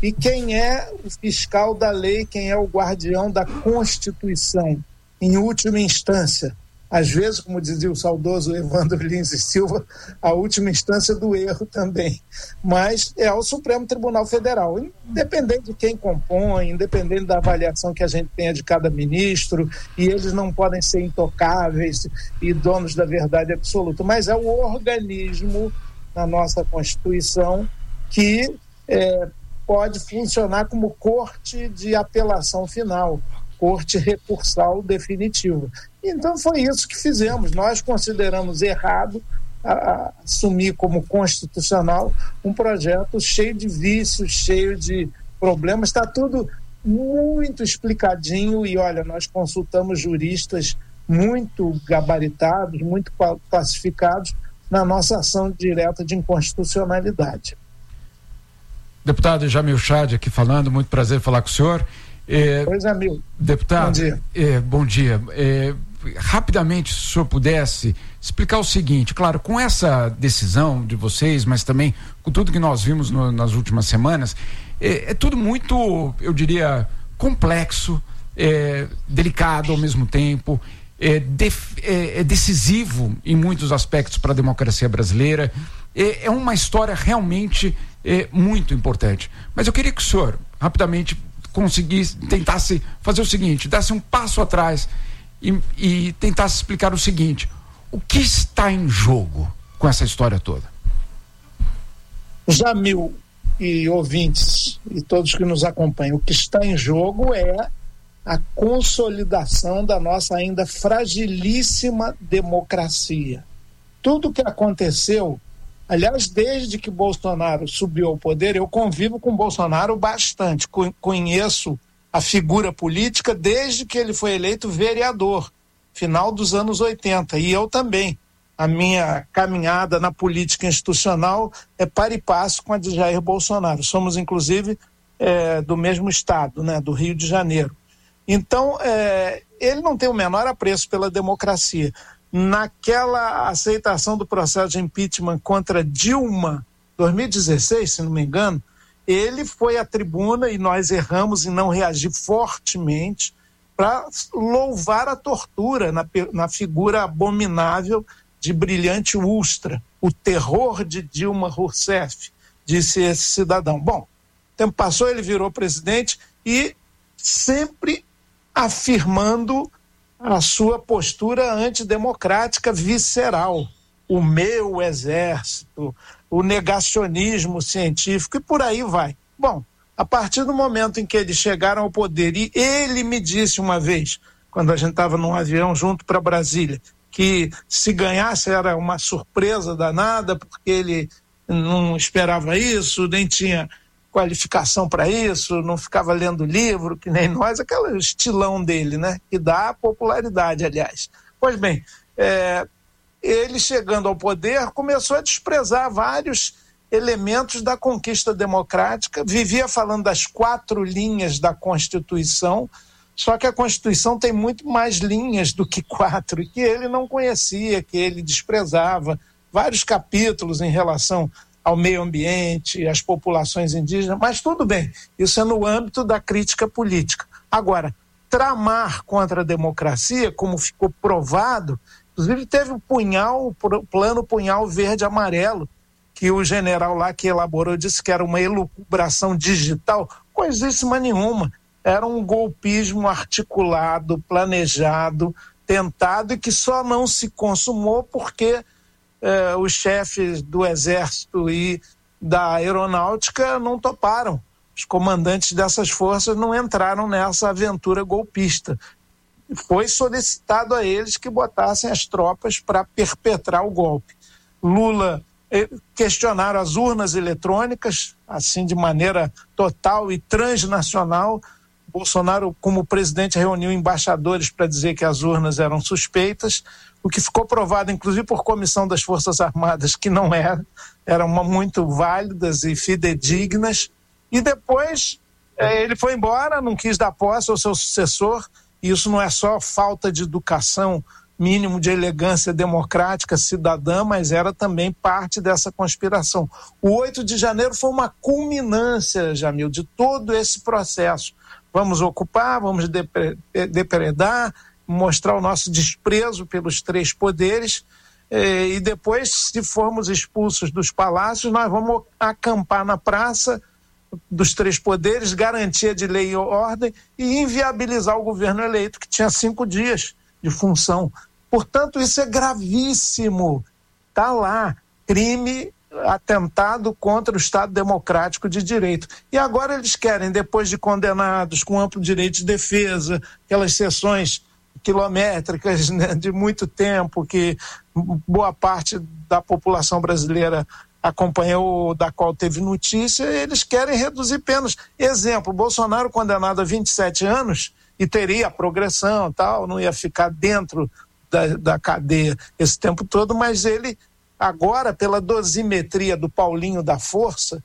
E quem é o fiscal da lei, quem é o guardião da Constituição, em última instância? Às vezes, como dizia o saudoso Evandro Lins e Silva, a última instância do erro também. Mas é o Supremo Tribunal Federal, independente de quem compõe, independente da avaliação que a gente tenha de cada ministro, e eles não podem ser intocáveis e donos da verdade absoluta, mas é o organismo na nossa Constituição que pode funcionar como corte de apelação final, corte recursal definitiva. Então foi isso que fizemos. Nós consideramos errado assumir como constitucional um projeto cheio de vícios, cheio de problemas. Está tudo muito explicadinho e, olha, nós consultamos juristas muito gabaritados, muito classificados na nossa ação direta de inconstitucionalidade. Deputado Jamil Chad aqui falando, muito prazer falar com o senhor. Pois é, meu. Deputado, bom dia. Bom dia. Rapidamente, se o senhor pudesse explicar o seguinte, claro, com essa decisão de vocês, mas também com tudo que nós vimos nas últimas semanas, é tudo muito, eu diria, complexo, delicado ao mesmo tempo, é decisivo em muitos aspectos para a democracia brasileira, é uma história realmente muito importante. Mas eu queria que o senhor, rapidamente, tentasse fazer o seguinte, desse um passo atrás e tentasse explicar o seguinte: o que está em jogo com essa história toda? Jamil e ouvintes e todos que nos acompanham, o que está em jogo é a consolidação da nossa ainda fragilíssima democracia. Tudo o que aconteceu, aliás, desde que Bolsonaro subiu ao poder, eu convivo com Bolsonaro bastante, conheço a figura política desde que ele foi eleito vereador, final dos anos 80, e eu também. A minha caminhada na política institucional é par e passo com a de Jair Bolsonaro. Somos, inclusive, do mesmo estado, né, do Rio de Janeiro. Então, ele não tem o menor apreço pela democracia. Naquela aceitação do processo de impeachment contra Dilma, 2016, se não me engano, ele foi à tribuna e nós erramos em não reagir fortemente para louvar a tortura na figura abominável de Brilhante Ustra, o terror de Dilma Rousseff, disse esse cidadão. Bom, o tempo passou, ele virou presidente e sempre afirmando a sua postura antidemocrática visceral, o meu exército, o negacionismo científico e por aí vai. Bom, a partir do momento em que eles chegaram ao poder, e ele me disse uma vez, quando a gente estava num avião junto para Brasília, que se ganhasse era uma surpresa danada, porque ele não esperava isso, nem tinha qualificação para isso, não ficava lendo livro, que nem nós, aquele estilão dele, né? Que dá popularidade, aliás. Pois bem, ele chegando ao poder começou a desprezar vários elementos da conquista democrática, vivia falando das 4 linhas da Constituição, só que a Constituição tem muito mais linhas do que 4, que ele não conhecia, que ele desprezava, vários capítulos em relação ao meio ambiente, às populações indígenas, mas tudo bem, isso é no âmbito da crítica política. Agora, tramar contra a democracia, como ficou provado, inclusive teve o plano punhal verde-amarelo, que o general lá que elaborou disse que era uma elucubração digital, coisíssima nenhuma, era um golpismo articulado, planejado, tentado e que só não se consumou porque os chefes do Exército e da Aeronáutica não toparam. Os comandantes dessas forças não entraram nessa aventura golpista. Foi solicitado a eles que botassem as tropas para perpetrar o golpe. Lula questionaram as urnas eletrônicas, assim de maneira total e transnacional. Bolsonaro, como presidente, reuniu embaixadores para dizer que as urnas eram suspeitas, o que ficou provado, inclusive, por comissão das Forças Armadas, que não eram muito válidas e fidedignas. E depois ele foi embora, não quis dar posse ao seu sucessor, e isso não é só falta de educação mínimo de elegância democrática, cidadã, mas era também parte dessa conspiração. O 8 de janeiro foi uma culminância, Jamil, de todo esse processo. Vamos ocupar, vamos depredar, mostrar o nosso desprezo pelos três poderes, e depois, se formos expulsos dos palácios, nós vamos acampar na praça dos três poderes, garantia de lei e ordem, e inviabilizar o governo eleito, que tinha 5 dias de função. Portanto, isso é gravíssimo. Está lá, crime, atentado contra o Estado Democrático de Direito. E agora eles querem, depois de condenados, com amplo direito de defesa, aquelas sessões quilométricas, né, de muito tempo, que boa parte da população brasileira acompanhou, da qual teve notícia, eles querem reduzir penas. Exemplo, Bolsonaro condenado a 27 anos e teria a progressão, tal, não ia ficar dentro da cadeia esse tempo todo, mas ele agora, pela dosimetria do Paulinho da Força,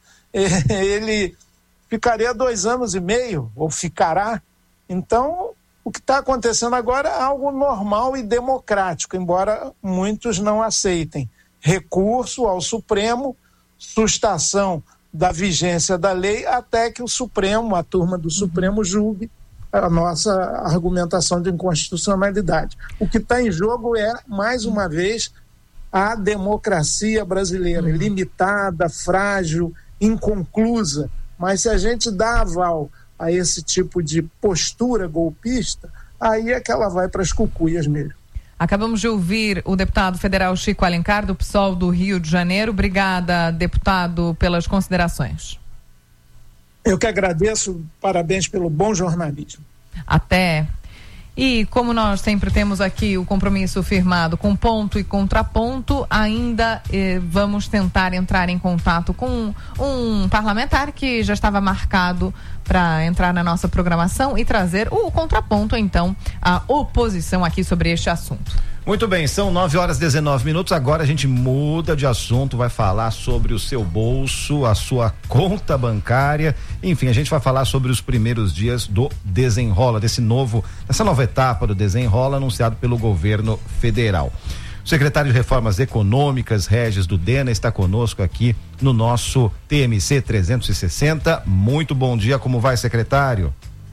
ele ficaria 2 anos e meio, ou ficará. Então, o que está acontecendo agora é algo normal e democrático, embora muitos não aceitem. Recurso ao Supremo, sustação da vigência da lei, até que o Supremo, a turma do Supremo, julgue a nossa argumentação de inconstitucionalidade. O que está em jogo é, mais uma vez, a democracia brasileira, limitada, frágil, inconclusa. Mas se a gente dá aval a esse tipo de postura golpista, aí é que ela vai para as cucuias mesmo. Acabamos de ouvir o deputado federal Chico Alencar, do PSOL do Rio de Janeiro. Obrigada, deputado, pelas considerações. Eu que agradeço, parabéns pelo bom jornalismo. Até. E como nós sempre temos aqui o compromisso firmado com ponto e contraponto, ainda vamos tentar entrar em contato com um parlamentar que já estava marcado para entrar na nossa programação e trazer o contraponto, então, a oposição aqui sobre este assunto. Muito bem, são 9h19. Agora a gente muda de assunto, vai falar sobre o seu bolso, a sua conta bancária. Enfim, a gente vai falar sobre os primeiros dias do Desenrola, dessa nova etapa do Desenrola anunciado pelo governo federal. O secretário de Reformas Econômicas, Regis Dudena, está conosco aqui no nosso TMC 360. Muito bom dia, como vai, secretário?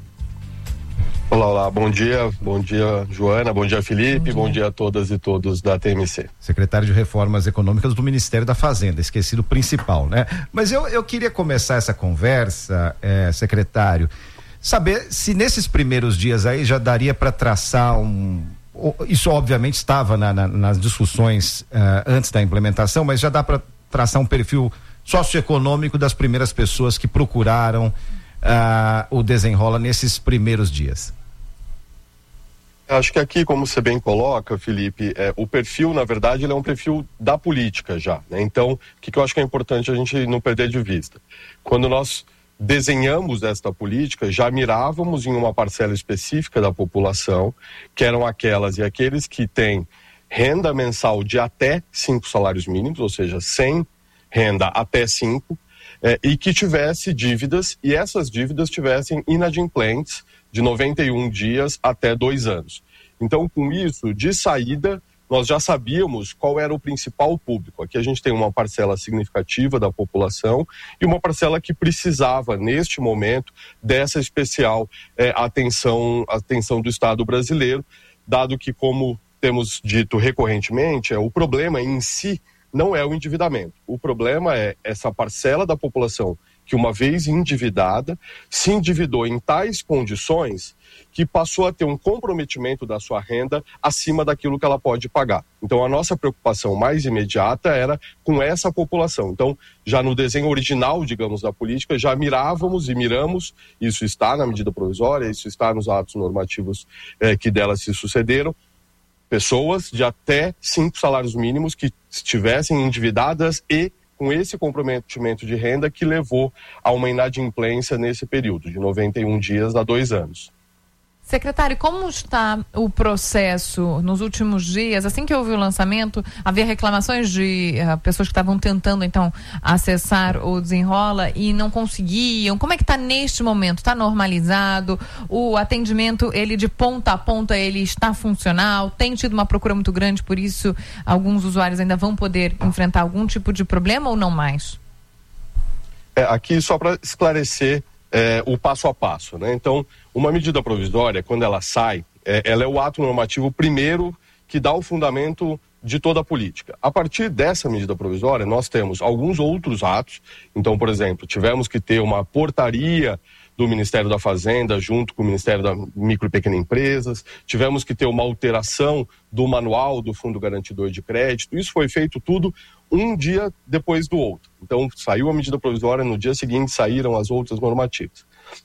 Olá, bom dia, Joana, bom dia, Felipe, bom dia a todas e todos da TMC. Secretário de Reformas Econômicas do Ministério da Fazenda, esqueci do principal, né? Mas eu queria começar essa conversa, secretário, saber se nesses primeiros dias aí já daria para traçar isso obviamente estava nas discussões antes da implementação, mas já dá para traçar um perfil socioeconômico das primeiras pessoas que procuraram o Desenrola nesses primeiros dias. Acho que aqui, como você bem coloca, Felipe, o perfil, na verdade, ele é um perfil da política já, né? Então, o que eu acho que é importante a gente não perder de vista? Quando nós desenhamos esta política, já mirávamos em uma parcela específica da população, que eram aquelas e aqueles que têm renda mensal de até 5 salários mínimos, ou seja, sem renda até 5, e que tivesse dívidas, e essas dívidas tivessem inadimplentes de 91 dias até 2 anos. Então, com isso, de saída, nós já sabíamos qual era o principal público. Aqui a gente tem uma parcela significativa da população e uma parcela que precisava, neste momento, dessa especial atenção do Estado brasileiro, dado que, como temos dito recorrentemente, o problema em si não é o endividamento. O problema é essa parcela da população que, uma vez endividada, se endividou em tais condições que passou a ter um comprometimento da sua renda acima daquilo que ela pode pagar. Então, a nossa preocupação mais imediata era com essa população. Então, já no desenho original, digamos, da política, já mirávamos e miramos, isso está na medida provisória, isso está nos atos normativos que delas se sucederam, pessoas de até 5 salários mínimos que estivessem endividadas e com esse comprometimento de renda que levou a uma inadimplência nesse período, de 91 dias a 2 anos. Secretário, como está o processo nos últimos dias? Assim que houve o lançamento, havia reclamações de pessoas que estavam tentando, então, acessar o Desenrola e não conseguiam. Como é que está neste momento? Está normalizado? O atendimento, ele de ponta a ponta, ele está funcional? Tem tido uma procura muito grande, por isso alguns usuários ainda vão poder enfrentar algum tipo de problema ou não mais? Aqui, só para esclarecer o passo a passo, né? Então, uma medida provisória, quando ela sai, ela é o ato normativo primeiro que dá o fundamento de toda a política. A partir dessa medida provisória, nós temos alguns outros atos. Então, por exemplo, tivemos que ter uma portaria do Ministério da Fazenda junto com o Ministério da Micro e Pequena Empresas, tivemos que ter uma alteração do manual do Fundo Garantidor de Crédito. Isso foi feito tudo um dia depois do outro. Então, saiu a medida provisória, no dia seguinte saíram as outras normativas.